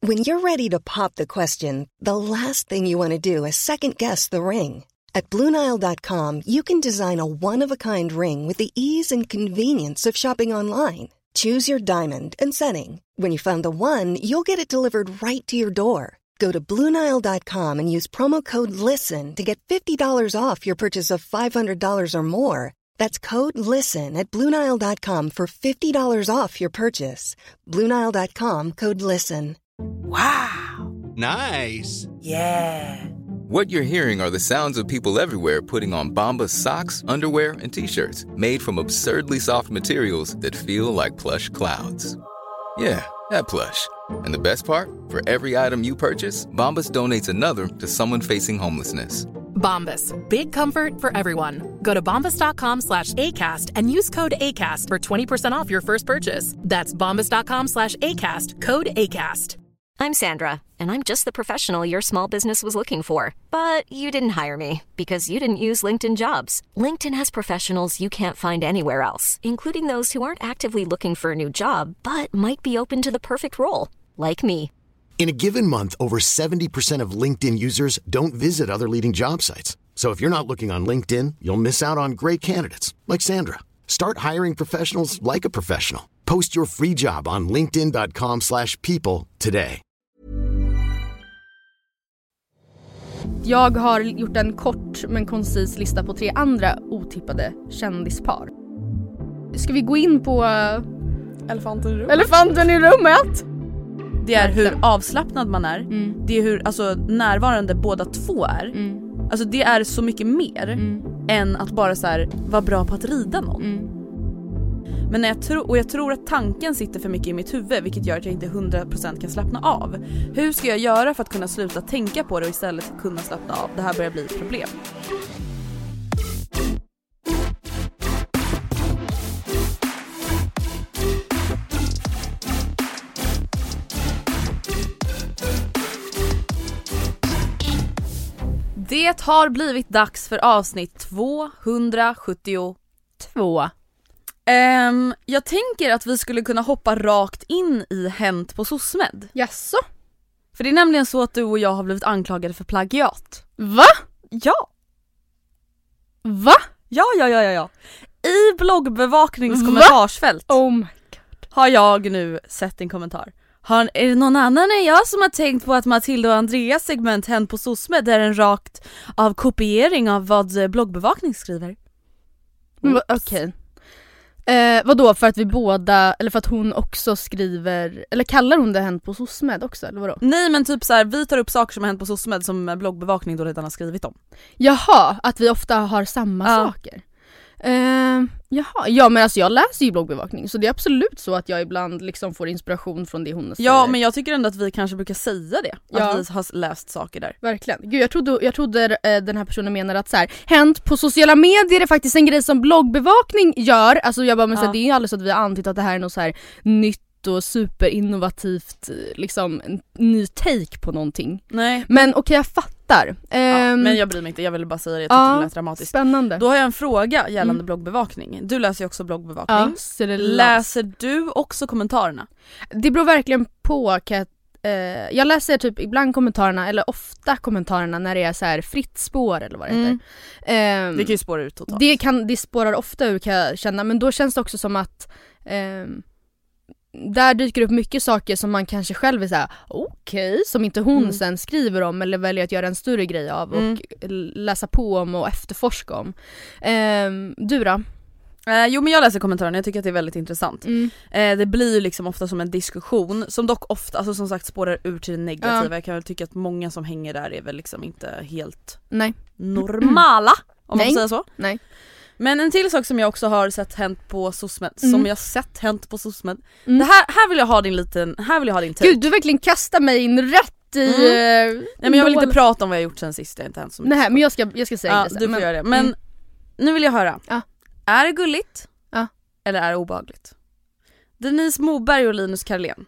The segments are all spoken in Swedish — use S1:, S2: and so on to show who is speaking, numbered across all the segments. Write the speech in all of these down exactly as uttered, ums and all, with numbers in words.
S1: When you're ready to pop the question, the last thing you want to do is second-guess the ring. At Blue Nile dot com, you can design a one-of-a-kind ring with the ease and convenience of shopping online. Choose your diamond and setting. When you find the one, you'll get it delivered right to your door. Go to Blue Nile dot com and use promo code LISTEN to get fifty dollars off your purchase of five hundred dollars or more. That's code LISTEN at Blue Nile dot com for fifty dollars off your purchase. Blue Nile dot com, code LISTEN.
S2: Wow!
S3: Nice!
S2: Yeah!
S4: What you're hearing are the sounds of people everywhere putting on Bombas socks, underwear, and T-shirts made from absurdly soft materials that feel like plush clouds. Yeah, that plush. And the best part? For every item you purchase, Bombas donates another to someone facing homelessness.
S5: Bombas. Big comfort for everyone. Go to bombas dot com slash ACAST and use code ACAST for twenty percent off your first purchase. That's bombas dot com slash ACAST. Code ACAST.
S6: I'm Sandra, and I'm just the professional your small business was looking for. But you didn't hire me because you didn't use LinkedIn Jobs. LinkedIn has professionals you can't find anywhere else, including those who aren't actively looking for a new job, but might be open to the perfect role, like me.
S7: In a given month, over seventy percent of LinkedIn users don't visit other leading job sites. So if you're not looking on LinkedIn, you'll miss out on great candidates like Sandra. Start hiring professionals like a professional. Post your free job on linkedin dot com slash people today.
S8: Jag har gjort en kort men koncis lista på tre andra otippade kändispar. Ska vi gå in på
S9: elefanten i rummet?
S8: Elefanten i rummet.
S9: Det är hur avslappnad man är.
S8: Mm.
S9: Det är hur alltså, närvarande båda två är.
S8: Mm.
S9: Alltså det är så mycket mer
S8: mm.
S9: än att bara så här, vara bra på att rida någon.
S8: Mm.
S9: Men när jag tro, och jag tror att tanken sitter för mycket i mitt huvud, vilket gör att jag inte hundra procent kan slappna av. Hur ska jag göra för att kunna sluta tänka på det och istället kunna slappna av? Det här börjar bli ett problem. Det har blivit dags för avsnitt tvåhundrasjuttiotvå. Um, jag tänker att vi skulle kunna hoppa rakt in i Hänt på SOSMED.
S8: Jaså?
S9: För det är nämligen så att du och jag har blivit anklagade för plagiat.
S8: Va?
S9: Ja.
S8: Va?
S9: Ja, ja, ja, ja, ja. I bloggbevaknings kommentarsfält
S8: oh my God.
S9: har jag nu sett en kommentar. Har, är det någon annan än jag som har tänkt på att Matilda och Andreas segment Hänt på SOSMED är en rakt av kopiering av vad bloggbevakning skriver?
S8: Okej. Okay. Eh, vadå, för att vi båda, eller för att hon också skriver, eller kallar hon det Hänt på SOSMED också, eller vadå?
S9: Nej, men typ så här, vi tar upp saker som har hänt på SOSMED som bloggbevakning då redan har skrivit om.
S8: Jaha, att vi ofta har samma
S9: ja.
S8: saker. Eh, jaha, ja men alltså jag läser ju bloggbevakning, så det är absolut så att jag ibland liksom får inspiration från det hon säger.
S9: Ja, men jag tycker ändå att vi kanske brukar säga det,
S8: ja.
S9: Att vi har läst saker där.
S8: Verkligen. Gud, jag trodde, jag trodde eh, den här personen menar att så här, Hänt på sociala medier är faktiskt en grej som bloggbevakning gör. Alltså jag bara, men ja. så här, det är ju alldeles så att vi har antytt att det här är något så här nytt och superinnovativt, liksom en ny take på någonting.
S9: Nej.
S8: Men okej, okay, jag fattar.
S9: Ja, um, men jag bryr mig inte, jag ville bara säga det, jag tyckte
S8: ja,
S9: det lät dramatiskt.
S8: Spännande.
S9: Då har jag en fråga gällande
S8: mm.
S9: bloggbevakning. Du läser ju också bloggbevakning.
S8: Ja, så det
S9: läser du också kommentarerna?
S8: Det beror verkligen på. Kan jag, eh, jag läser typ ibland kommentarerna, eller ofta kommentarerna när det är så här fritt spår eller vad det
S9: mm.
S8: heter. Um,
S9: det kan ju spåra ut totalt.
S8: Det, kan, det spårar ofta ur, kan jag känna. Men då känns det också som att um, där dyker upp mycket saker som man kanske själv är såhär, okej, okay, som inte hon mm. sen skriver om eller väljer att göra en större grej av mm. och läsa på om och efterforska om. Um, du då?
S9: Eh, jo, men jag läser kommentarerna, jag tycker att det är väldigt intressant.
S8: Mm.
S9: Eh, det blir ju liksom ofta som en diskussion som dock ofta, alltså som sagt, spårar ur till det negativa. Ja. Jag kan väl tycka att många som hänger där är väl liksom inte helt
S8: Nej.
S9: normala, om
S8: Nej.
S9: man säger så.
S8: Nej.
S9: Men en till sak som jag också har sett hänt på SOSMED, mm. som jag sett hänt på SOSMED.
S8: Mm.
S9: Det här, här vill jag ha din liten, här vill jag ha din take.
S8: Gud, du verkligen kastar mig in rätt i...
S9: Mm. Nej, men jag vill inte prata om vad jag gjort sen sist, det är inte hänt så mycket.
S8: Nej, men jag ska, jag ska säga
S9: ja,
S8: det sen.
S9: du får
S8: men,
S9: göra det. Men mm. nu vill jag höra.
S8: Ja.
S9: Är det gulligt?
S8: Ja.
S9: Eller är det obehagligt? Denise Moberg och Linus Karlén.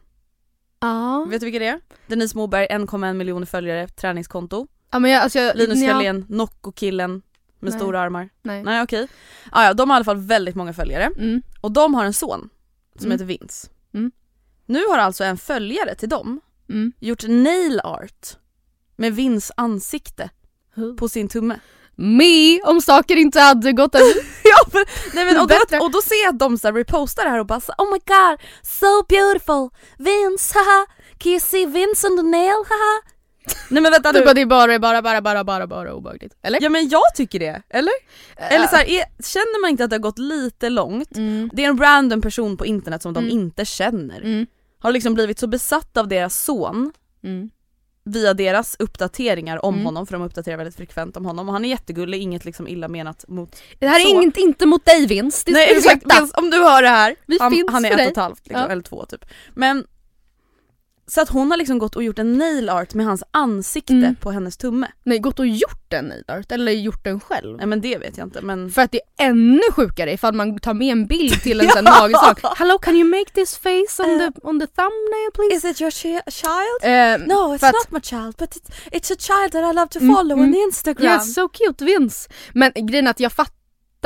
S8: Ja.
S9: Vet du vilka det är? Denise Moberg, en komma en miljoner följare, träningskonto.
S8: Ja, men jag, alltså, jag,
S9: Linus
S8: ja.
S9: Karlén, Nocco-killen med
S8: Nej.
S9: stora armar.
S8: Nej,
S9: Nej okej. Ah, ja, de har i alla fall väldigt många följare.
S8: Mm.
S9: Och de har en son som
S8: mm.
S9: heter Vince.
S8: Mm.
S9: Nu har alltså en följare till dem
S8: mm.
S9: gjort nail art med Vins ansikte
S8: Hur?
S9: på sin tumme.
S8: Me, om saker inte hade gått över.
S9: Ja, men, nej, men, och, då, och då ser jag att de så här repostar det här och bara så, oh my god, so beautiful, Vince, haha, can you see Vince on the nail, haha. Nej men vänta nu.
S8: Det är bara, bara, bara, bara, bara, bara obehagligt. Eller?
S9: Ja men jag tycker det, eller? Uh. Eller så här, är, känner man inte att det har gått lite långt? Mm. Det är en random person på internet som de mm. inte känner. Mm. Har liksom blivit så besatt av deras son. Mm. Via deras uppdateringar om mm. honom, för de uppdaterar väldigt frekvent om honom och han är jättegullig, inget liksom illa menat mot. Det
S8: här är
S9: så.
S8: Inget, inte mot dig Vince. Det
S9: Nej exakt, Vince, om du hör det här,
S8: vi
S9: han,
S8: finns
S9: han är
S8: för
S9: ett
S8: dig.
S9: och ett halvt liksom,
S8: ja.
S9: eller två typ. Men så att hon har liksom gått och gjort en nail art med hans ansikte mm. på hennes tumme.
S8: Nej, gått och gjort en nail art eller gjort den själv.
S9: Nej men det vet jag inte, men
S8: för att det är ännu sjukare ifall man tar med en bild till en sån nagelsak. Hello, can you make this face on the on the thumbnail please?
S9: Is it your chi- child?
S8: Uh,
S9: no, it's not my child, but it's, it's a child that I love to follow mm, on Instagram.
S8: Yeah, so cute Vince. Men grejen är att jag fattar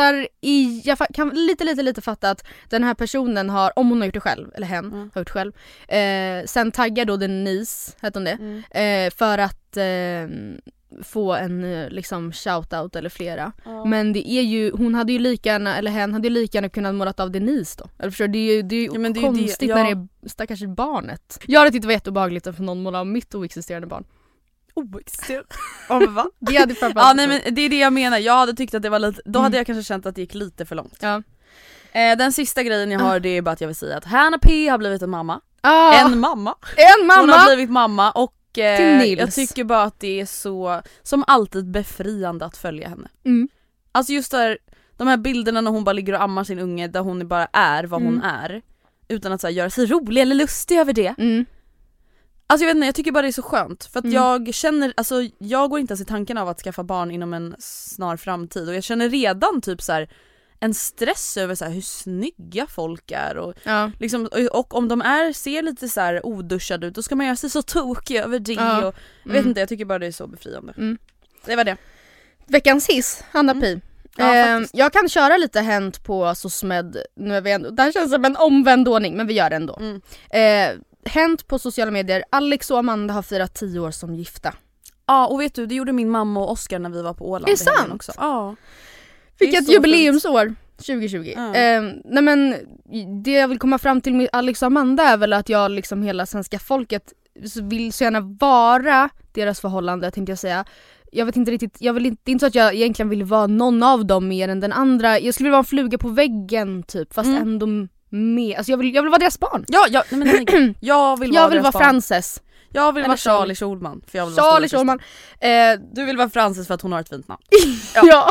S8: I, jag kan lite lite lite fatta att den här personen har, om hon har gjort det själv eller hen mm. har gjort själv eh, sen taggar då Denise, heter hon det mm. eh, för att eh, få en liksom shoutout eller flera mm. men det är ju, hon hade ju lika gärna, eller hen hade ju lika gärna kunnat målat av Denise då, eller förstår, det är ju, det är ju ja, men det är konstigt det, ja. När det är stackars barnet. Jag hade tyckt det var jätteobehagligt att någon målar av mitt oexisterande barn.
S9: Oexisterande? Ja men va?
S8: Det hade
S9: ja nej men det är det jag menar, jag hade tyckt att det var lite, då mm. hade jag kanske känt att det gick lite för långt.
S8: Ja.
S9: Eh, den sista grejen jag har uh. det är bara att jag vill säga att Hanna P har blivit en mamma.
S8: Uh.
S9: En mamma.
S8: En mamma!
S9: Hon har blivit mamma och eh,
S8: till
S9: jag tycker bara att det är så, som alltid, befriande att följa henne. Mm. Alltså just där, de här bilderna när hon bara ligger och ammar sin unge där hon bara är vad mm. hon är utan att så här, göra sig rolig eller lustig över det. Mm. Alltså jag vet inte, jag tycker bara det är så skönt för att mm. jag känner, alltså jag går inte ens i tanken av att skaffa barn inom en snar framtid och jag känner redan typ så här en stress över så här hur snygga folk är och
S8: ja.
S9: liksom, och, och om de är ser lite så här oduschade ut då ska man göra sig så tokig över det
S8: ja.
S9: och jag vet mm. inte, jag tycker bara det är så befriande.
S8: Mm.
S9: Det var det.
S8: Veckans hiss, Hanna Pi. Mm. Ja, eh, jag kan köra lite hänt på SOSMED, nu är vi ändå, det här känns som en omvänd ordning men vi gör det ändå. Mm. Eh, hänt på sociala medier, Alex och Amanda har firat tio år som gifta.
S9: Ja och vet du, det gjorde min mamma och Oscar när vi var på Åland.
S8: Är det sant?
S9: Också. Ja.
S8: Vilket jubileumsår tjugo tjugo. Ja. Eh, nej men det jag vill komma fram till med Alex och Amanda är väl att jag liksom hela svenska folket vill så gärna vara deras förhållande, tänkte jag säga. Jag vet inte riktigt, jag vill inte, det är inte så att jag egentligen vill vara någon av dem mer än den andra. Jag skulle vilja vara en fluga på väggen typ, fast mm. ändå med, alltså jag vill, jag vill vara deras barn.
S9: Ja, ja nej, men nej, jag vill vara
S8: Jag vill vara
S9: barn.
S8: Frances.
S9: Jag vill Eller vara Charlie Schulman för jag vill
S8: Charlie Schulman.
S9: Eh, du vill vara Frances för att hon har ett fint namn.
S8: Ja. ja.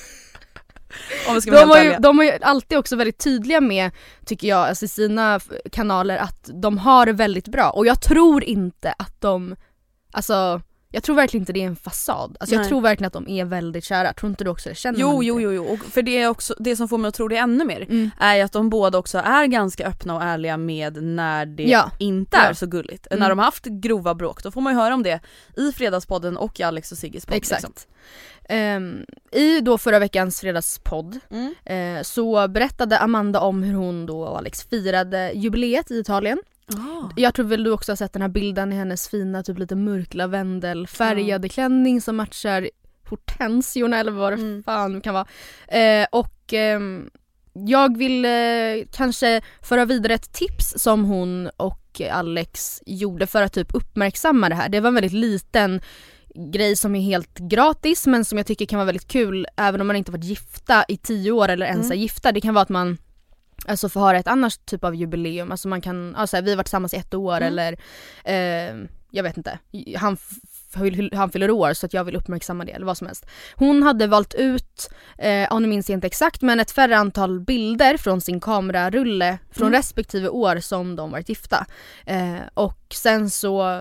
S9: Om vi ska
S8: de, har ju, de är ju alltid också väldigt tydliga med, tycker jag, alltså i sina kanaler att de har det väldigt bra. Och jag tror inte att de, alltså jag tror verkligen inte det är en fasad. Alltså jag tror verkligen att de är väldigt kära. Tror inte du också det? Känner
S9: jo, jo, jo, jo. Och för det är också det som får mig att tro det ännu mer mm. är att de båda också är ganska öppna och ärliga med när det ja. inte är ja. så gulligt. Mm. När de har haft grova bråk, då får man ju höra om det i Fredagspodden och i Alex och Sigges podd.
S8: Exakt.
S9: Liksom.
S8: Um, I då förra veckans fredagspodd mm. uh, så berättade Amanda om hur hon då och Alex firade jubileet i Italien. Oh. Jag tror väl du också har sett den här bilden i hennes fina typ lite mörk lavendel färgade oh. klänning som matchar hortensiorna eller vad det mm. fan kan vara. Uh, och um, jag vill uh, kanske föra vidare ett tips som hon och Alex gjorde för att typ uppmärksamma det här. Det var en väldigt liten grej som är helt gratis men som jag tycker kan vara väldigt kul även om man inte varit gifta i tio år eller ens mm. är gifta. Det kan vara att man alltså får ha ett annat typ av jubileum. Alltså man kan, alltså vi har varit tillsammans i ett år mm. eller eh, jag vet inte. Han, han fyller år så att jag vill uppmärksamma det eller vad som helst. Hon hade valt ut, eh, om ni minns inte exakt, men ett färre antal bilder från sin kamerarulle från mm. respektive år som de varit gifta. Eh, och sen så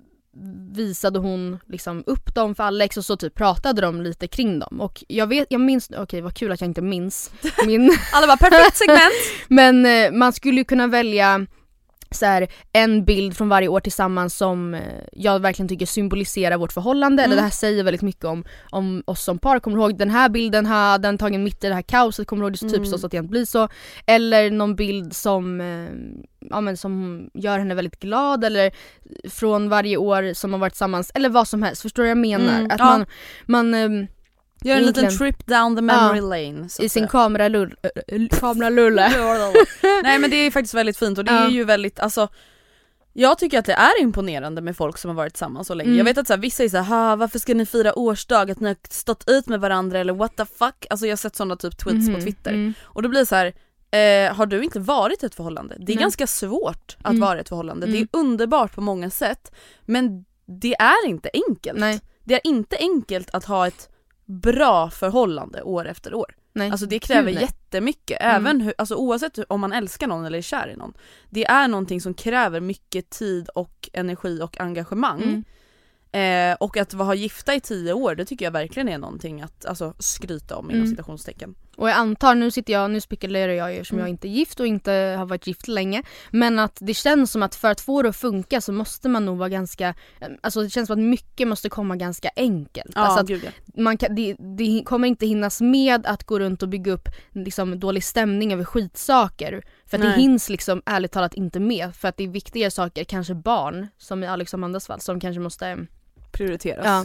S8: visade hon liksom upp dem för Alex och så typ pratade de lite kring dem och jag vet, jag minns, okej okay, vad kul att jag inte minns min
S9: alla bara perfekt segment
S8: men eh, man skulle ju kunna välja så här, en bild från varje år tillsammans som eh, jag verkligen tycker symboliserar vårt förhållande. Mm. Eller det här säger väldigt mycket om, om oss som par. Kommer du ihåg den här bilden, här, den tagen mitt i det här kaoset, kommer du ihåg det mm. typ så att det inte blir så. Eller någon bild som, eh, ja, men som gör henne väldigt glad, eller från varje år som har varit tillsammans, eller vad som helst. Förstår du vad jag menar? Mm. Att ja. man... man eh,
S9: gör en liten trip down the memory ja, lane
S8: i sin kameralull, äh, kameralulle.
S9: Nej, men det är faktiskt väldigt fint. Och det ja. är ju väldigt, alltså, jag tycker att det är imponerande med folk som har varit tillsammans så länge. Mm. Jag vet att så här, vissa är så här, varför ska ni fira årsdag, att ni har stått ut med varandra, eller what the fuck. Alltså jag har sett sådana typ tweets mm. på Twitter. Mm. Och då blir det så här, eh, har du inte varit i ett förhållande? Det är Nej. ganska svårt att mm. vara i ett förhållande. Mm. Det är underbart på många sätt, men det är inte enkelt. Nej. Det är inte enkelt att ha ett bra förhållande år efter år. Nej. Alltså det kräver Gud, jättemycket. Mm. Även hur, alltså oavsett om man älskar någon eller är kär i någon. Det är någonting som kräver mycket tid och energi och engagemang. Mm. Eh, och att vara gifta i tio år, det tycker jag verkligen är någonting att alltså, skryta om inom mm. citationstecken. Och
S8: jag antar, nu sitter jag, nu spekulerar jag ju som mm. jag inte är gift och inte har varit gift länge, men att det känns som att för att få det att funka så måste man nog vara ganska, alltså det känns som att mycket måste komma ganska enkelt.
S9: Ja,
S8: alltså att
S9: gud, ja.
S8: man kan, det, det kommer inte hinnas med att gå runt och bygga upp liksom, dålig stämning över skitsaker. För att Nej. det hinns liksom ärligt talat inte med, för att det är viktigare saker, kanske barn, som i Alex och Amandas fall, som kanske måste
S9: prioriteras.
S8: Ja.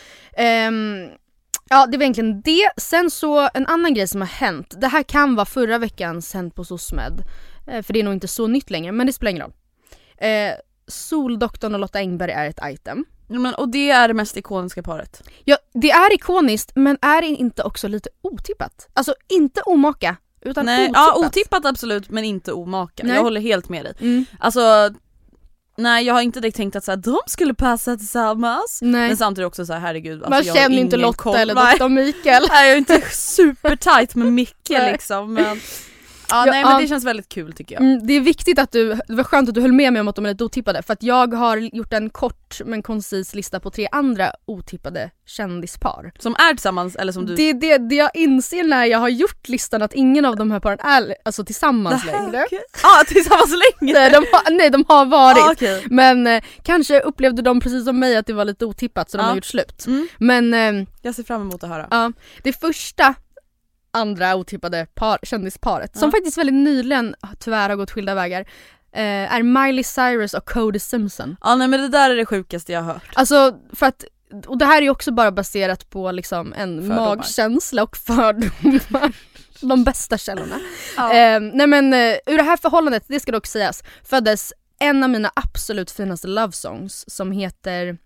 S8: Um, ja, det var egentligen det. Sen så en annan grej som har hänt. Det här kan vara förra veckans hänt på SOSMED. Eh, för det är nog inte så nytt längre, men det spelar ingen roll. Eh, Soldoktorn och Lotta Engberg är ett item.
S9: Ja, men, och det är det mest ikoniska paret.
S8: Ja, det är ikoniskt, men är det inte också lite otippat? Alltså inte omaka, utan
S9: Nej,
S8: otippat.
S9: Ja, otippat absolut, men inte omaka. Nej. Jag håller helt med dig.
S8: Mm.
S9: Alltså... Nej, jag har inte direkt tänkt att så här, de skulle passa tillsammans.
S8: Nej.
S9: Men samtidigt också så här, herregud, alltså,
S8: man
S9: jag
S8: känner inte Lotta koll. Eller doktor Mikael.
S9: Nej, jag är inte super tight med Micke liksom, men ja, ja, nej, men det känns väldigt kul tycker jag.
S8: Mm, det är viktigt att du, det var skönt att du höll med mig om att de är lite otippade, för att jag har gjort en kort men koncis lista på tre andra otippade kändispar.
S9: Som är tillsammans eller som du...
S8: Det är det, det jag inser när jag har gjort listan, att ingen av de här paren är alltså tillsammans längre.
S9: Ja, ah, tillsammans längre?
S8: nej, de har, nej, de har varit.
S9: Ah, okay.
S8: Men eh, kanske upplevde de precis som mig att det var lite otippat, så de ah. har gjort slut.
S9: Mm.
S8: Men eh,
S9: jag ser fram emot att höra.
S8: Ja, det första andra otippade par, kändisparet ja. som faktiskt väldigt nyligen tyvärr har gått skilda vägar eh, är Miley Cyrus och Cody Simpson.
S9: Ja, nej, men det där är det sjukaste jag har hört.
S8: Alltså för att, och det här är ju också bara baserat på liksom en fördomar. magkänsla och fördomar. De bästa källorna. Ja. Eh, nej men eh, ur det här förhållandet, det ska dock sägas, föddes en av mina absolut finaste love songs som heter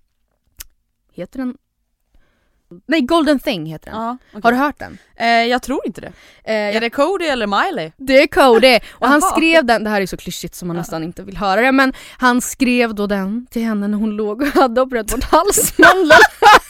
S8: heter den Nej, Golden Thing heter den.
S9: Ja, okay.
S8: Har du hört den?
S9: Eh, jag tror inte det. Eh, är det Cody eller Miley?
S8: Det är Cody. Och han skrev den, det här är så klyschigt som man ja. nästan inte vill höra det, men han skrev då den till henne när hon låg och hade opererat bort halsmandeln.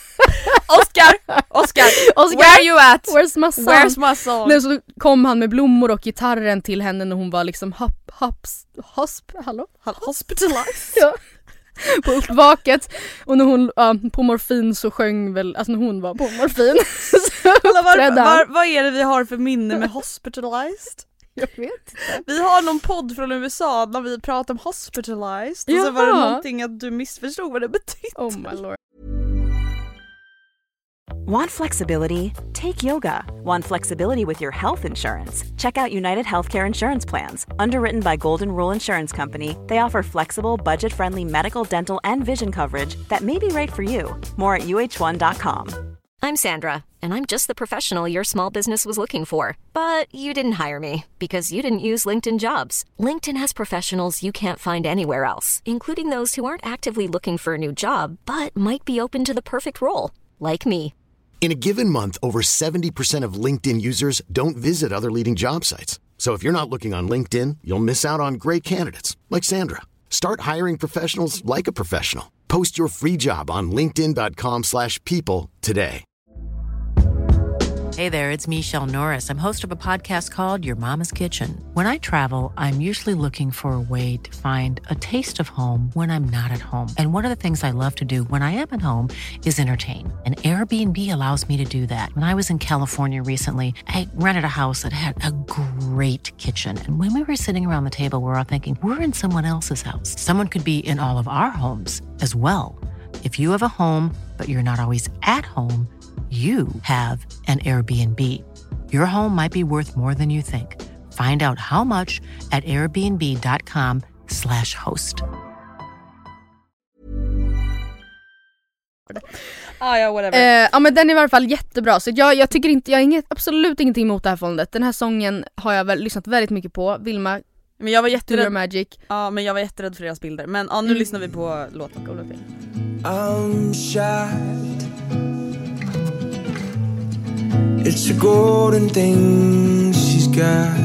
S9: Oscar! Oscar!
S8: Oscar!
S9: Where are you at?
S8: Where's my son?
S9: Where's my son?
S8: Nej, så kom han med blommor och gitarren till henne när hon var liksom hop, hops, hosp, hallå?
S9: Hospitalized.
S8: Ja. På uppvaket, och när hon ja, på morfin så sjöng väl, alltså när hon var på morfin så
S9: var, var, vad är det vi har för minne med Hospitalized?
S8: Jag vet inte.
S9: Vi har någon podd från U S A när vi pratar om Hospitalized. Jaha. Och så var det någonting att du missförstod vad det betydde.
S8: Oh my lord.
S3: Want flexibility? Take yoga. Want flexibility with your health insurance? Check out United Healthcare Insurance Plans. Underwritten by Golden Rule Insurance Company, they offer flexible, budget-friendly medical, dental, and vision coverage that may be right for you. More at U H one dot com.
S6: I'm Sandra, and I'm just the professional your small business was looking for. But you didn't hire me because you didn't use LinkedIn Jobs. LinkedIn has professionals you can't find anywhere else, including those who aren't actively looking for a new job, but might be open to the perfect role, like me.
S7: In a given month, over seventy percent of LinkedIn users don't visit other leading job sites. So if you're not looking on LinkedIn, you'll miss out on great candidates like Sandra. Start hiring professionals like a professional. Post your free job on linkedin dot com slash people today.
S2: Hey there, it's Michelle Norris. I'm host of a podcast called Your Mama's Kitchen. When I travel, I'm usually looking for a way to find a taste of home when I'm not at home. And one of the things I love to do when I am at home is entertain. And Airbnb allows me to do that. When I was in California recently, I rented a house that had a great kitchen. And when we were sitting around the table, we were all thinking, we're in someone else's house. Someone could be in all of our homes as well. If you have a home, but you're not always at home, you have an Airbnb. Your home might be worth more than you think. Find out how much at airbnb.com slash host.
S9: Ah, ja, whatever.
S8: Eh, ja men den är i alla fall jättebra, så jag, jag tycker inte, jag har inget, absolut ingenting emot det här fondet. Den här sången har jag väl lyssnat väldigt mycket på. Vilma,
S9: men jag var jätterädd.
S8: Magic.
S9: Ja, men jag var jätterädd för deras bilder. Men ja, nu mm. lyssnar vi på låten.
S10: I'm shy. It's a golden thing she's got.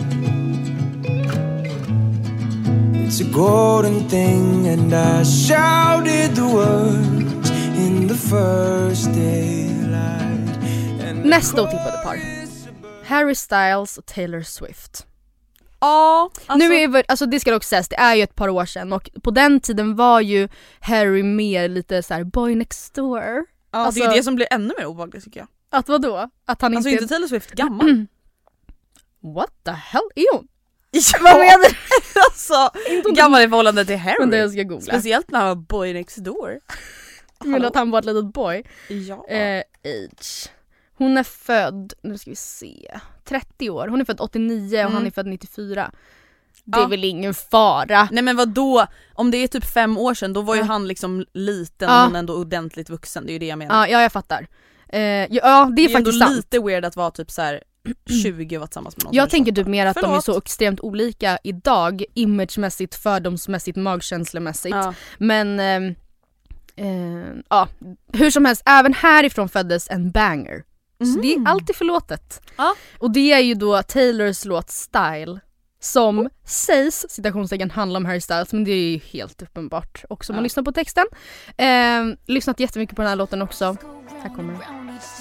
S10: It's a golden thing and I shouted the words in the first daylight.
S8: Nästa otippade par. Harry Styles och Taylor Swift.
S9: Ja, alltså...
S8: Nu är vi, alltså det ska också sägas, det är ju ett par år sedan och på den tiden var ju Harry mer lite så här boy next door.
S9: Ja,
S8: alltså,
S9: det är det som blir ännu mer obehagligt tycker jag.
S8: Att vadå? Att han
S9: alltså
S8: inte...
S9: inte Taylor Swift gammal.
S8: What the hell är hon?
S9: Ja, vad menar du? Alltså, gammal i förhållande till Harry.
S8: Men det jag ska googla.
S9: Speciellt när han var boy next door.
S8: Du menar att han var ett litet boy?
S9: Ja.
S8: Eh, age. Hon är född, nu ska vi se, trettio år. Hon är född åttionio och mm. han är född nittiofyra. Det är ja. väl ingen fara.
S9: Nej men vad då? Om det är typ fem år sedan, då var ju ja. han liksom liten ja. och hon ändå ordentligt vuxen. Det är ju det jag menar.
S8: Ja, ja jag fattar. Eh, ja, det är, det är faktiskt sant.
S9: Lite weird att vara typ så här tjugo och vara tillsammans med någon.
S8: Jag tänker typ mer att
S9: Förlåt.
S8: de är så extremt olika idag, imagemässigt, fördomsmässigt, magkänslomässigt. Ja. Men eh, eh, ja, hur som helst, även härifrån föddes en banger. Mm. Så det är alltid förlåtet. Ja. Och det är ju då Taylors låt Style, som oh. sägs, citationstecken, handlar om Harry Styles, men det är ju helt uppenbart också om man ja. lyssnar på texten. Eh, lyssnat jättemycket på den här låten också. Här kommer den.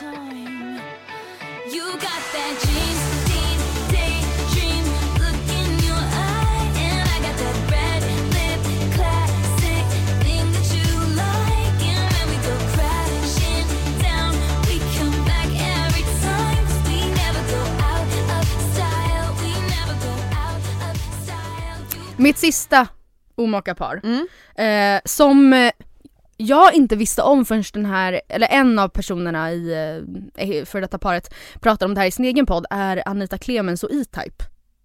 S8: Mitt sista omakapar mm. eh, som eh, jag inte visste om förrän den här, eller en av personerna i eh, för detta paret pratar om det här i sin egen podd, är Anita Clemens och E-Type.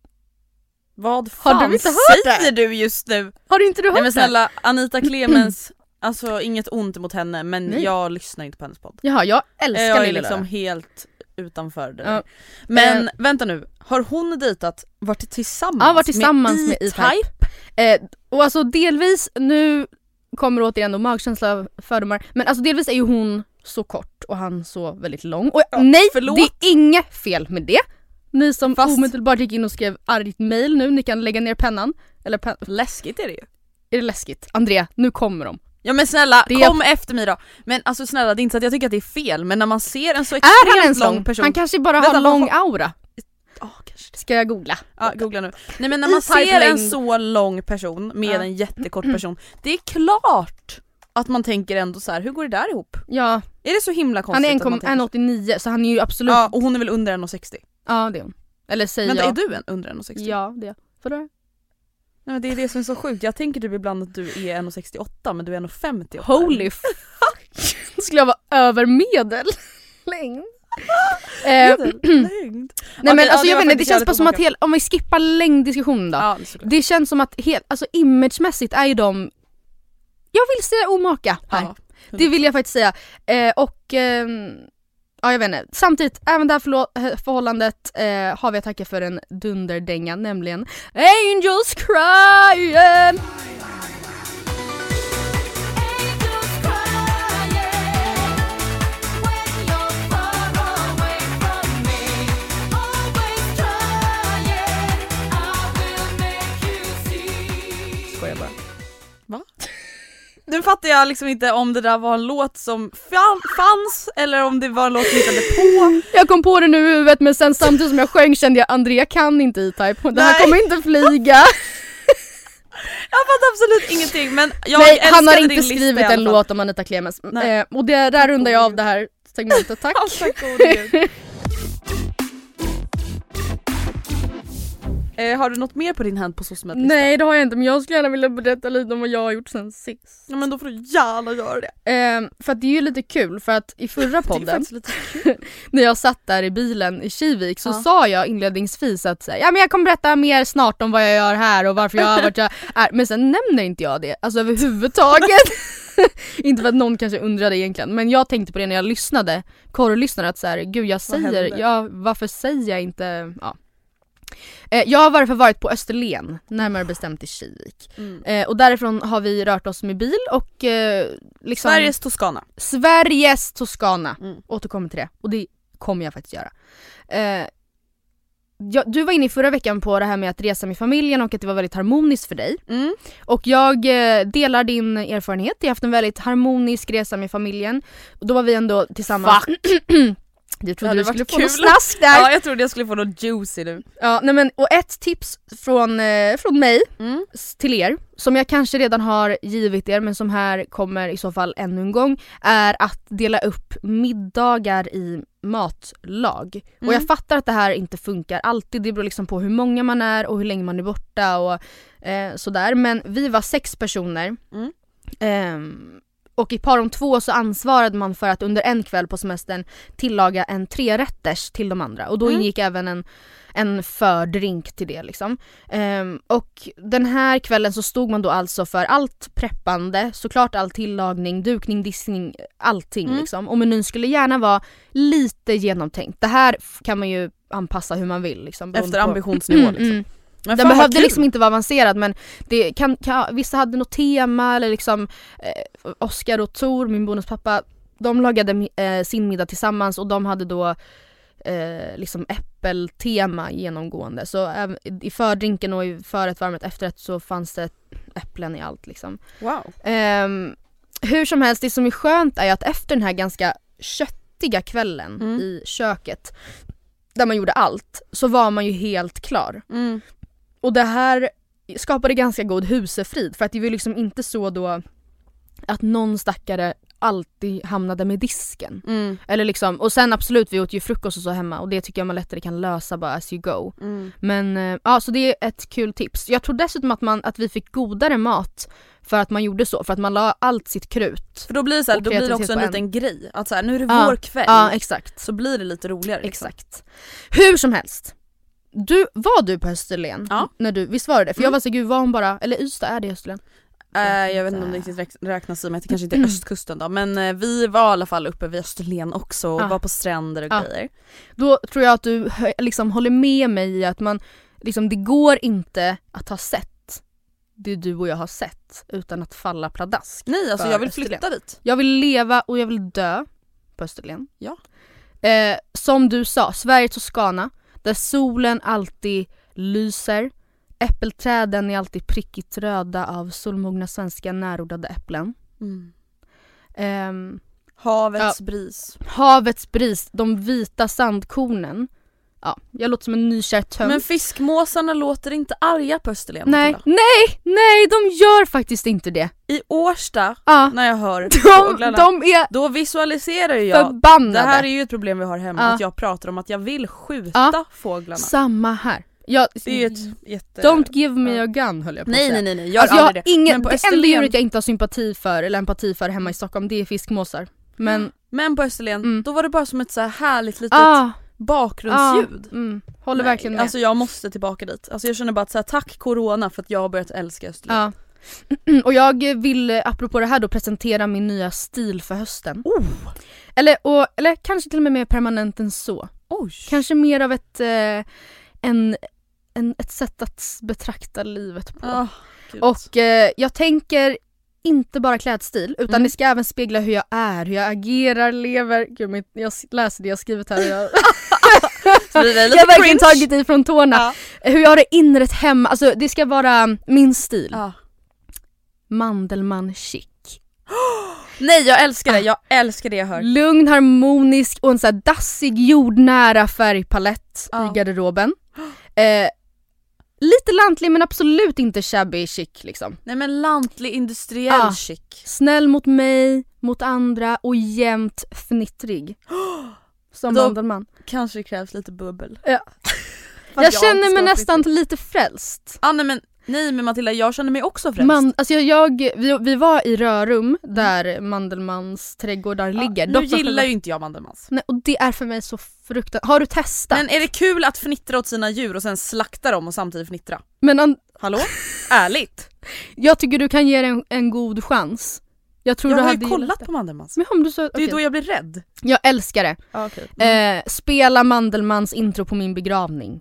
S9: Vad fan har du inte hört säger det? Du just nu?
S8: Har du inte du hört
S9: Nej, men snälla, Anita Clemens, alltså inget ont mot henne, men Nej. jag lyssnar inte på hennes podd.
S8: Jaha, jag älskar
S9: Jag är
S8: Lilla
S9: liksom
S8: Lilla.
S9: helt utanför det.
S8: Ja.
S9: Men
S8: eh.
S9: vänta nu, har hon dejtat, varit tillsammans,
S8: ja, varit tillsammans med,
S9: med E-Type?
S8: Eh, och alltså delvis, nu kommer återigen då magkänsla av fördomar, men alltså delvis är ju hon så kort och han så väldigt lång. Och ja, nej, förlåt. Det är inget fel med det. Ni som Fast... omedelbart gick in och skrev argt mail nu, ni kan lägga ner pennan. Eller pen...
S9: Läskigt är det ju.
S8: Är det läskigt? Andrea, nu kommer de.
S9: Ja men snälla,
S8: är...
S9: kom efter mig då. Men alltså snälla, det är inte så att jag tycker att det är fel, men när man ser en så extremt lång, lång person.
S8: Han kanske bara Vänta, har en lång aura.
S9: Oh, kanske.
S8: Ska jag googla?
S9: Ja, googla nu. Nej men när man ser en så lång person med ja. en jättekort person, det är klart att man tänker ändå så här: hur går det där ihop?
S8: Ja.
S9: Är det så himla konstigt?
S8: Han är en komma åttionio så han är ju absolut...
S9: Ja, och hon är väl under en sextio?
S8: Ja, det är hon. Eller säger
S9: Vänta,
S8: jag...
S9: är du en under en sextio?
S8: Ja, det är jag. Vadå?
S9: Nej men det är det som är så sjukt. Jag tänker typ ibland att du är en sextioåtta, men du är en femtioåtta.
S8: Holy fuck! Skulle jag vara över medel? Längd? eh, Nej men
S9: okay,
S8: alltså
S9: ja,
S8: jag vet inte, det känns bara som att hel, om vi skippar längddiskussionen då. Ja, det, det känns som att helt, alltså imagemässigt är ju de, jag vill säga omaka här. Ja, det vill jag faktiskt säga. Eh, och eh, ja jag vet inte, samtidigt även det här förlo- förhållandet eh, har vi att tacka för en dunderdänga, nämligen Angels Crying.
S9: Va? Nu fattar jag liksom inte om det där var en låt som fanns eller om det var en låt som hittade på.
S8: Jag kom på det nu i huvudet, men sen samtidigt som jag sjöng kände jag Andrea kan inte E-Type. Det här kommer inte flyga.
S9: Jag fattar absolut ingenting, men jag
S8: Nej, han har inte skrivit en låt om Anita Clemens. Eh, och det där rundar jag av det här segmentet, tack.
S9: Oh, tack gode Gud. Eh, har du något mer på din hand på socialmedien?
S8: Nej, det har jag inte, men jag skulle gärna vilja berätta lite om vad jag har gjort sen sist.
S9: Ja, men då får du gärna göra det.
S8: Eh, för att det är ju lite kul, för att i förra podden
S9: det är faktiskt lite kul.
S8: när jag satt där i bilen i Kivik så
S9: ja.
S8: sa jag inledningsvis att ja, men jag kommer berätta mer snart om vad jag gör här och varför jag har varit jag är. Men sen nämner inte jag det, alltså överhuvudtaget. Inte för att någon kanske undrade egentligen, men jag tänkte på det när jag lyssnade, korrlyssnade, att så här, gud jag säger, ja, varför säger jag inte, ja. Eh, jag har varför varit på Österlen, närmare bestämt i Kivik. Mm. Eh, och därifrån har vi rört oss med bil och eh, liksom
S9: Sveriges Toscana.
S8: Sveriges Toscana,
S9: mm.
S8: återkommer till det, och det kommer jag faktiskt göra. Eh, Ja, du var inne i förra veckan på det här med att resa med familjen och att det var väldigt harmoniskt för dig.
S9: Mm.
S8: Och jag eh, delar din erfarenhet. Jag har haft en väldigt harmonisk resa med familjen. Och då var vi ändå tillsammans. Du trodde du skulle få något snask där.
S9: Ja, jag trodde jag skulle få något juicy nu.
S8: Ja, nej men, och ett tips från, eh, från mig
S9: mm.
S8: till er, som jag kanske redan har givit er, men som här kommer i så fall ännu en gång, är att dela upp middagar i matlag. Mm. Och jag fattar att det här inte funkar alltid, det beror liksom på hur många man är och hur länge man är borta och eh, sådär. Men vi var sex personer.
S9: Mm.
S8: Eh, Och i par om två så ansvarade man för att under en kväll på semestern tillaga en trerätters till de andra. Och då
S9: mm.
S8: ingick även en, en fördrink till det liksom. Um, och den här kvällen så stod man då alltså för allt preppande, såklart all tillagning, dukning, diskning, allting
S9: mm.
S8: liksom. Och menyn skulle gärna vara lite genomtänkt. Det här kan man ju anpassa hur man vill liksom.
S9: Efter ambitionsnivå liksom. Mm.
S8: Men den behövde liksom inte vara avancerad, men det kan, kan, vissa hade något tema eller liksom eh, Oskar och Tor, min bonuspappa, de lagade eh, sin middag tillsammans och de hade då eh, liksom äppeltema genomgående. Så eh, i fördrinken och i förrätt, varmet, efterrätt så fanns det äpplen i allt liksom.
S9: Wow.
S8: Eh, hur som helst, det som är skönt är att efter den här ganska köttiga kvällen
S9: mm.
S8: i köket där man gjorde allt, så var man ju helt klar.
S9: Mm.
S8: Och det här skapade ganska god husefrid, för att det var liksom inte så då att någon stackare alltid hamnade med disken.
S9: Mm.
S8: Eller liksom, och sen absolut, vi åt ju frukost och så hemma, och det tycker jag man lättare kan lösa bara as you go.
S9: Mm.
S8: Men ja, så det är ett kul tips. Jag tror dessutom att, man, att vi fick godare mat för att man gjorde så, för att man la allt sitt krut.
S9: För då blir det, så här, då blir det också en, en liten grej. Att så här, nu är det
S8: ja,
S9: vår kväll.
S8: Ja, exakt.
S9: Så blir det lite roligare. Liksom.
S8: Exakt. Hur som helst. Du, var du på Österlen?
S9: Ja.
S8: När du, visst var det det? För
S9: mm.
S8: jag var så gud, var hon bara, eller Ystad, är det Österlen?
S9: Äh, jag vet inte om det riktigt räknas i mig, det kanske inte är östkusten då. Men eh, vi var i alla fall uppe vid Österlen också och
S8: ja.
S9: var på stränder och ja. grejer.
S8: Då tror jag att du liksom håller med mig i att man, liksom, det går inte att ha sett det du och jag har sett utan att falla pladask.
S9: Nej, alltså jag vill
S8: Österlen.
S9: flytta dit.
S8: Jag vill leva och jag vill dö på Österlen.
S9: Ja.
S8: Eh, som du sa, Sverige Toscana, där solen alltid lyser. Äppelträden är alltid prickigt röda av solmogna svenska närodlade äpplen.
S9: Mm.
S8: Um,
S9: havets
S8: ja,
S9: bris.
S8: Havets bris, de vita sandkornen. Ja, jag låter som en nykär tönt.
S9: Men fiskmåsarna låter inte arga på Österlen.
S8: Nej, nej, nej, de gör faktiskt inte det.
S9: I Årsta, ja. när jag hör
S8: de,
S9: fåglarna,
S8: de är
S9: då visualiserar jag.
S8: Förbannade.
S9: Det här är ju ett problem vi har hemma,
S8: ja.
S9: att jag pratar om att jag vill skjuta ja. fåglarna.
S8: Samma här. Jag,
S9: det är ju ett jätte...
S8: Don't give me a gun, höll jag på att
S9: nej,
S8: säga.
S9: nej, nej, nej, gör
S8: alltså, jag har
S9: det.
S8: ingen,
S9: på
S8: det
S9: Österlen...
S8: enda djuret jag inte har sympati för eller empati för hemma i Stockholm, det är fiskmåsar. Men,
S9: Men på Österlen, mm. då var det bara som ett så här härligt litet
S8: ah.
S9: bakgrundsljud.
S8: Ah. Mm. Håller
S9: nej,
S8: verkligen med.
S9: Alltså jag måste tillbaka dit. Alltså jag känner bara att så här, tack corona för att jag har börjat älska Österlen.
S8: Ah. Och jag vill, apropå det här då, presentera min nya stil för hösten.
S9: Oh.
S8: Eller, och, eller kanske till och med mer permanent än så.
S9: Oj.
S8: Kanske mer av ett eh, en, en, ett sätt att betrakta livet på.
S9: Oh,
S8: och eh, jag tänker inte bara klädstil, utan
S9: mm.
S8: det ska även spegla hur jag är, hur jag agerar, lever. Gud, jag läser det jag skrivit här. Jag, jag har verkligen tagit i från tårna. Ja. Hur jag har det inrätt hemma. Alltså det ska vara min stil.
S9: Ja.
S8: Mandelmann chic.
S9: Nej, jag älskar det. Jag älskar det jag hör.
S8: Lugn, harmonisk och en så här dassig, jordnära färgpalett ja. i garderoben. Eh, lite lantlig men absolut inte shabby chic liksom.
S9: Nej, men lantlig, industriell ja. chic.
S8: Snäll mot mig, mot andra och jämt fnittrig. Som Mandelmann.
S9: Kanske krävs lite bubbel.
S8: Ja. Jag, jag känner mig nästan lite frälst.
S9: Ah, nej, men, nej men Matilda, jag känner mig också frälst.
S8: Man, alltså jag, jag, vi, vi var i Rörum där Mandelmans trädgårdar ja, ligger.
S9: Nu gillar ju inte jag Mandelmans.
S8: Nej, och det är för mig så fruktansvärt. Har du testat?
S9: Men är det kul att fnittra åt sina djur och sen slakta dem och samtidigt fnittra?
S8: Men an-
S9: Hallå? Ärligt?
S8: Jag tycker du kan ge det en, en god chans. Jag, tror
S9: jag
S8: du
S9: har
S8: hade
S9: ju kollat på Mandelmans.
S8: Men om du så,
S9: det är
S8: okay.
S9: då jag blir rädd.
S8: Jag älskar det.
S9: Ah, okay. mm.
S8: eh, Spela Mandelmans intro på min begravning.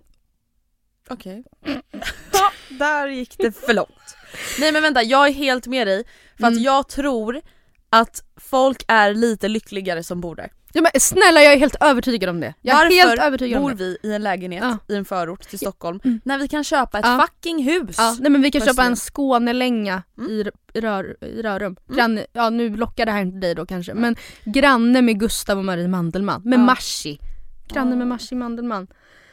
S9: Okej. Okay. Ja, där gick det för långt. Nej men vänta, jag är helt med dig. För mm. att jag tror att folk är lite lyckligare som bor där.
S8: Ja, men snälla, jag är helt övertygad om det. Jag är
S9: Varför
S8: helt övertygad
S9: bor
S8: om det.
S9: vi i en lägenhet
S8: ja.
S9: i en förort till Stockholm
S8: mm.
S9: när vi kan köpa ett
S8: ja.
S9: fucking hus?
S8: Ja, nej men vi kan
S9: Förstås.
S8: köpa en Skånelänga mm. i, i, rör, i Rörum.
S9: Mm.
S8: Granne, ja nu lockar det här inte dig då kanske. Men granne med Gustav och Marie Mandelmann. Med ja. Marci. Granne ja. med Marci Mandelmann.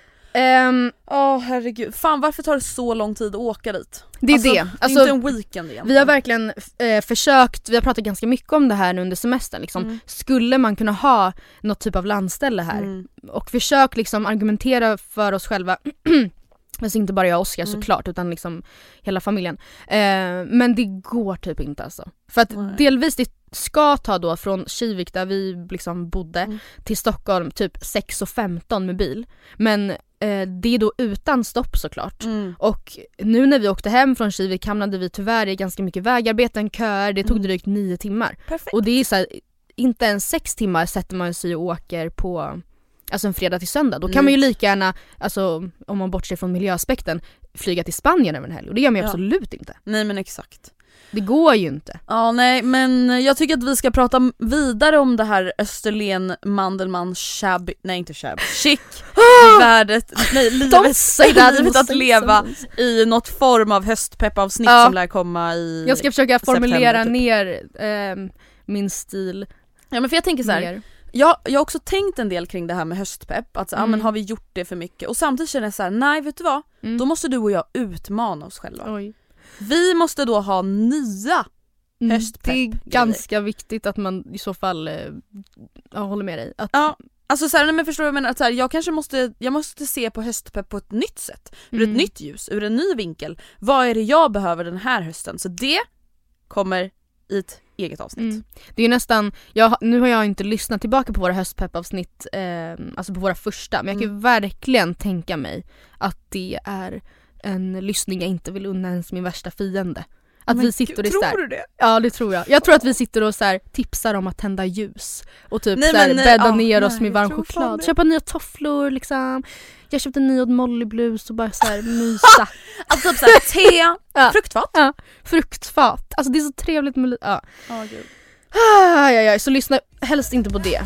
S8: Åh um,
S9: oh, herregud, fan varför tar det så lång tid att åka dit?
S8: Det är
S9: alltså,
S8: det, alltså,
S9: det är inte en weekend egentligen.
S8: Vi har verkligen eh, försökt, vi har pratat ganska mycket om det här nu under semestern liksom. mm. Skulle man kunna ha något typ av landställe här? Mm. Och försökt liksom argumentera för oss själva. Alltså inte bara jag och Oskar mm. såklart, utan liksom hela familjen. eh, Men det går typ inte alltså. För att Nej. delvis det ska ta då från Kivik där vi liksom bodde mm. till Stockholm typ sex och femton med bil. Men eh, det är då utan stopp såklart. mm. Och nu när vi åkte hem från Kivik hamnade vi tyvärr i ganska mycket vägarbeten, köer. Det tog mm. drygt nio timmar.
S9: Perfekt.
S8: Och det är så här, inte ens sex timmar sätter man sig och åker på, alltså en fredag till söndag. Då kan mm. man ju lika gärna, alltså om man bortser från miljöaspekten, flyga till Spanien över en helg. Och det gör man ja. absolut inte.
S9: Nej men exakt.
S8: Det går ju inte.
S9: Ja nej men jag tycker att vi ska prata vidare om det här Österlen Mandelmann shab, nej inte shab, chic värdet, nej livet, livet att leva i något form av höstpeppavsnitt ja. som lär komma i
S8: Jag ska försöka formulera
S9: typ.
S8: ner eh, min stil.
S9: Ja men för jag tänker så här. Jag, jag har också tänkt en del kring det här med höstpepp. Alltså, mm. ah, men har vi gjort det för mycket? Och samtidigt känner jag så här, nej vet du vad? Mm. Då måste du och jag utmana oss själva.
S8: Oj.
S9: Vi måste då ha nya mm. höstpepp.
S8: Det är ganska viktigt att man i så fall eh, jag håller med dig. Att...
S9: Ja, alltså så här, nej, men förstår du, men att så här, jag kanske måste, jag måste se på höstpepp på ett nytt sätt. Ur mm. ett nytt ljus, ur en ny vinkel. Vad är det jag behöver den här hösten? Så det kommer i ett eget avsnitt. Mm.
S8: Det är nästan, jag, nu har jag inte lyssnat tillbaka på våra höstpeppavsnitt, eh, alltså på våra första, men jag kan mm. verkligen tänka mig att det är en lyssning jag inte vill unna ens min värsta fiende. Att
S9: men
S8: vi sitter
S9: gud,
S8: och
S9: tror du det?
S8: Ja, det tror jag. Jag tror att vi sitter och så här, tipsar om att tända ljus och typ
S9: nej,
S8: så här,
S9: men, nej,
S8: bädda
S9: ja,
S8: ner
S9: nej,
S8: oss med varm choklad. Köpa nya tofflor liksom. Jag köpte en ny Molly blus och bara så här mysa.
S9: Alltså typ så här, te,
S8: ja.
S9: fruktfat.
S8: Ja, fruktfat. Alltså det är så trevligt med ja.
S9: Oh, gud.
S8: Ah, ja, ja, så lyssna helst inte på det.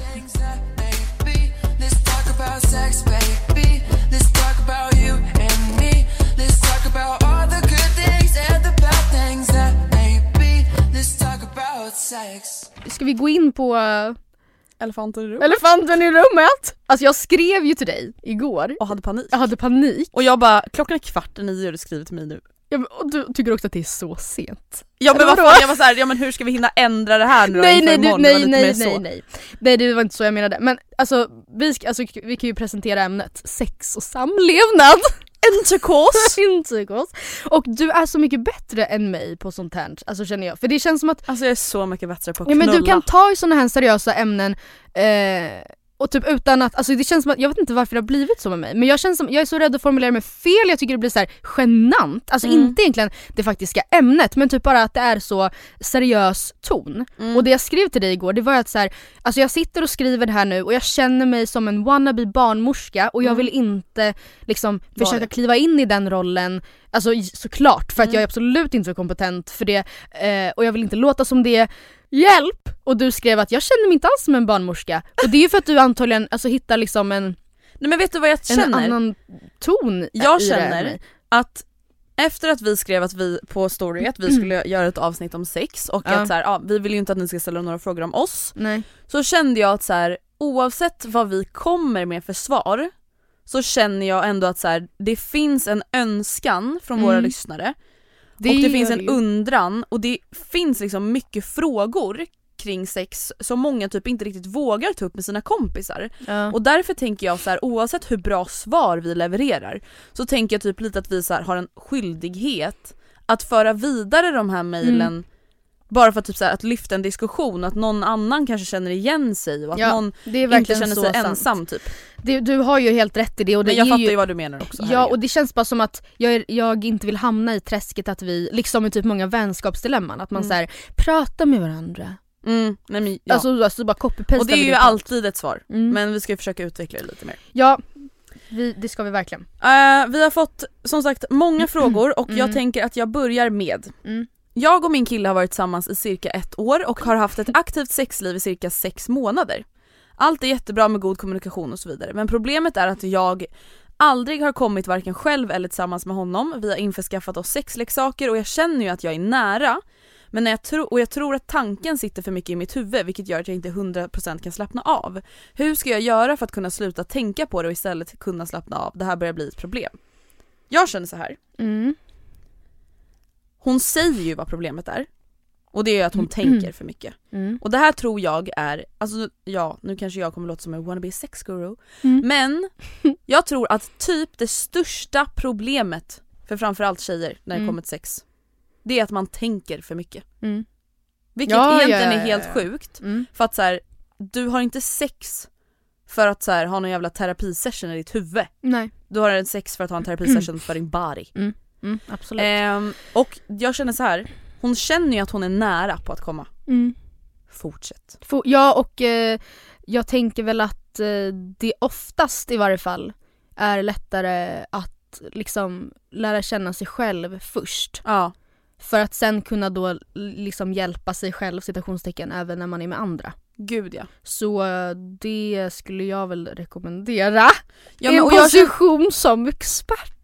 S8: Ska vi gå in på
S9: elefanten i rummet?
S8: Elefanten i rummet? Alltså jag skrev ju till dig igår.
S9: Och hade panik.
S8: Jag hade panik.
S9: Och jag bara, klockan är kvart i nio och du skriver till mig nu.
S8: Ja, men, och du tycker också att det är så sent.
S9: Ja men vad fan, jag var så här, ja men hur ska vi hinna ändra det här nu
S8: nej,
S9: då
S8: nej,
S9: imorgon?
S8: nej,
S9: nej,
S8: nej, nej, nej. Nej, det var inte så jag menade. Men alltså vi, ska, alltså, vi kan ju presentera ämnet sex och samlevnad.
S9: Intercourse.
S8: Intercourse. Och du är så mycket bättre än mig på sånt här. Alltså känner jag. För det känns som att
S9: alltså jag är så mycket bättre på att
S8: ja,
S9: knulla.
S8: men du kan ta i såna här seriösa ämnen eh, och typ utan att, alltså det känns som att, jag vet inte varför det har blivit så med mig, men jag känns som, jag är så rädd att formulera mig fel, jag tycker det blir så här genant, alltså mm. inte egentligen det faktiska ämnet, men typ bara att det är så seriös ton. Mm. Och det jag skrev till dig igår, det var att så här, alltså jag sitter och skriver det här nu och jag känner mig som en wannabe barnmorska och jag mm. vill inte liksom var försöka det? kliva in i den rollen, alltså såklart, för att mm. jag är absolut inte så kompetent för det, eh, och jag vill inte låta som det. Hjälp! Och du skrev att jag känner mig inte alls som en barnmorska. Och det är ju för att du antagligen alltså, hittar liksom en
S9: nej men vet du vad jag känner?
S8: En annan ton.
S9: Jag känner att efter att vi skrev att vi på story att vi skulle mm. göra ett avsnitt om sex och ja. att så här, ja, vi vill ju inte att ni ska ställa några frågor om oss.
S8: Nej.
S9: Så kände jag att så här, oavsett vad vi kommer med för svar så känner jag ändå att så här, det finns en önskan från mm. våra lyssnare. Det och det finns en undran och det finns liksom mycket frågor kring sex som många typ inte riktigt vågar ta upp med sina kompisar.
S8: Ja.
S9: Och därför tänker jag så här, oavsett hur bra svar vi levererar, så tänker jag typ lite att vi så här, har en skyldighet att föra vidare de här mejlen. Mm. Bara för att, typ så här, att lyfta en diskussion, att någon annan kanske känner igen sig och att
S8: ja,
S9: någon
S8: det är
S9: inte känner sig
S8: sant.
S9: ensam typ.
S8: Det, du har ju helt rätt i det. Och det
S9: Men jag
S8: är
S9: fattar
S8: ju
S9: ju vad du menar också.
S8: Ja, och det känns bara som att jag, är, jag inte vill hamna i träsket att vi, liksom i typ många vänskapsdilemman, att man mm. så här, pratar med varandra.
S9: Mm, nej men, ja.
S8: Alltså, alltså bara copy-paste.
S9: Och det är ju
S8: det
S9: alltid ett svar,
S8: mm.
S9: men vi ska ju försöka utveckla det lite mer.
S8: Ja, vi, det ska vi verkligen.
S9: Uh, vi har fått som sagt många frågor och
S8: mm.
S9: jag tänker att jag börjar med
S8: mm.
S9: Jag och min kille har varit tillsammans i cirka ett år och har haft ett aktivt sexliv i cirka sex månader. Allt är jättebra med god kommunikation och så vidare, men problemet är att jag aldrig har kommit varken själv eller tillsammans med honom. Vi har införskaffat oss sexleksaker och jag känner ju att jag är nära, men när jag tro- och jag tror att tanken sitter för mycket i mitt huvud, vilket gör att jag inte hundra procent kan slappna av. Hur ska jag göra för att kunna sluta tänka på det och istället kunna slappna av? Det här börjar bli ett problem. Jag känner så här.
S8: Mm.
S9: Hon säger ju vad problemet är. Och det är ju att hon mm. tänker för mycket.
S8: Mm.
S9: Och det här tror jag är, alltså ja, nu kanske jag kommer låta som en wannabe sex guru.
S8: Mm.
S9: Men jag tror att typ det största problemet för framförallt tjejer när det
S8: mm.
S9: kommer till sex, det är att man tänker för mycket.
S8: Mm.
S9: Vilket
S8: ja,
S9: egentligen
S8: ja, ja,
S9: är helt
S8: ja.
S9: sjukt.
S8: Mm.
S9: För att så här, du har inte sex för att så här, ha någon jävla terapisession i ditt huvud.
S8: Nej.
S9: Du har en sex för att ha en terapisession för din body.
S8: Mm. Mm, absolut.
S9: Ehm, och jag känner så här, hon känner ju att hon är nära på att komma.
S8: Mm.
S9: Fortsätt.
S8: For, ja, och eh, jag tänker väl att eh, det oftast i varje fall är lättare att liksom lära känna sig själv först.
S9: Ja.
S8: För att sen kunna då liksom hjälpa sig själv, citationstecken, även när man är med andra.
S9: Gud ja.
S8: Så det skulle jag väl rekommendera.
S9: Ja, men,
S8: en
S9: och jag
S8: position känner... som expert.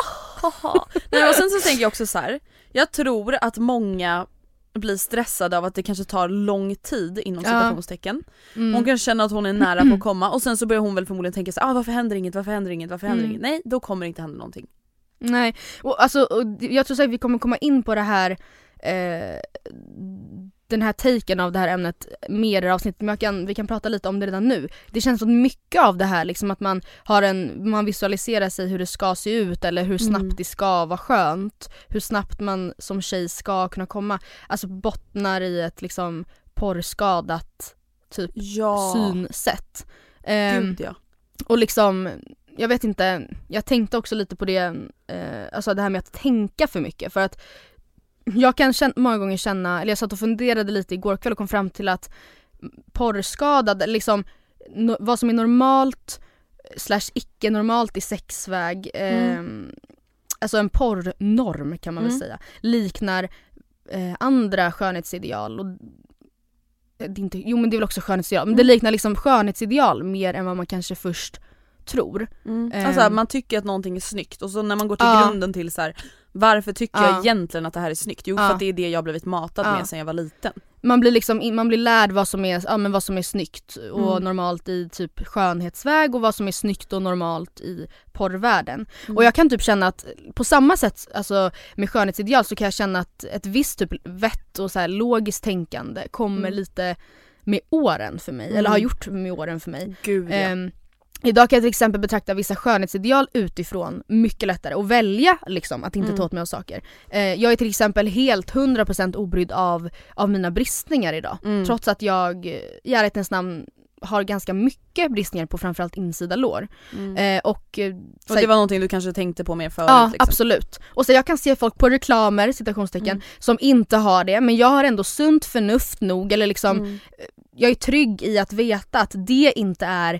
S9: Oh, Nej, och sen så tänker jag också så här. Jag tror att många blir stressade av att det kanske tar lång tid inom citationstecken. Ja. Mm. Hon kanske känner att hon är nära på att komma och sen så börjar hon väl förmodligen tänka så ah, varför händer inget, varför händer inget, varför händer mm. inget? Nej, då kommer det inte hända någonting.
S8: Nej, och alltså och jag tror att vi kommer komma in på det här eh, den här taken av det här ämnet mer i avsnittet, men jag kan, vi kan prata lite om det redan nu. Det känns som mycket av det här liksom att man har en, man visualiserar sig hur det ska se ut eller hur snabbt mm. det ska vara skönt, hur snabbt man som tjej ska kunna komma, alltså bottnar i ett liksom porrskadat typ
S9: ja.
S8: synsätt.
S9: Gud, ja.
S8: Um, och liksom jag vet inte, jag tänkte också lite på det eh, alltså det här med att tänka för mycket, för att jag kan känna, många gånger känna, eller jag satt och funderade lite igår kväll och kom fram till att porrskadad, liksom no, vad som är normalt slash icke normalt i sexväg, mm. eh, alltså en porrnorm kan man mm. väl säga, liknar eh, andra skönhetsideal och det är inte, jo men det är väl också skönhetsideal, men det liknar liksom skönhetsideal mer än vad man kanske först tror.
S9: Mm.
S8: Um,
S9: alltså man tycker att någonting är snyggt och så när man går till
S8: uh,
S9: grunden till så här, varför tycker
S8: uh,
S9: jag egentligen att det här är snyggt? Jo,
S8: uh,
S9: för att det är det jag har blivit matad
S8: uh.
S9: med sedan jag var liten.
S8: Man blir liksom man blir lärd vad som är ja, men vad som är snyggt och
S9: mm.
S8: normalt i typ skönhetsväg och vad som är snyggt och normalt i porrvärlden.
S9: Mm.
S8: Och jag kan typ känna att på samma sätt, alltså med skönhetsideal, så kan jag känna att ett visst typ vett och så här logiskt tänkande kommer mm. lite med åren för mig, mm. eller har gjort med åren för mig.
S9: Gud, ja.
S8: Um, Idag kan jag till exempel betrakta vissa skönhetsideal utifrån mycket lättare och välja liksom att inte
S9: mm.
S8: ta åt mig av saker. Eh, jag är till exempel helt hundra procent obrydd av, av mina bristningar idag. Mm. Trots att jag i ärlighetens namn har ganska mycket bristningar på framförallt insida lår. Mm. Eh, och,
S9: och det var någonting du kanske tänkte på mer förut?
S8: Ja,
S9: liksom.
S8: Absolut. Och så jag kan se folk på reklamer, citationstecken, mm. som inte har det, men jag har ändå sunt förnuft nog, eller liksom mm. jag är trygg i att veta att det inte är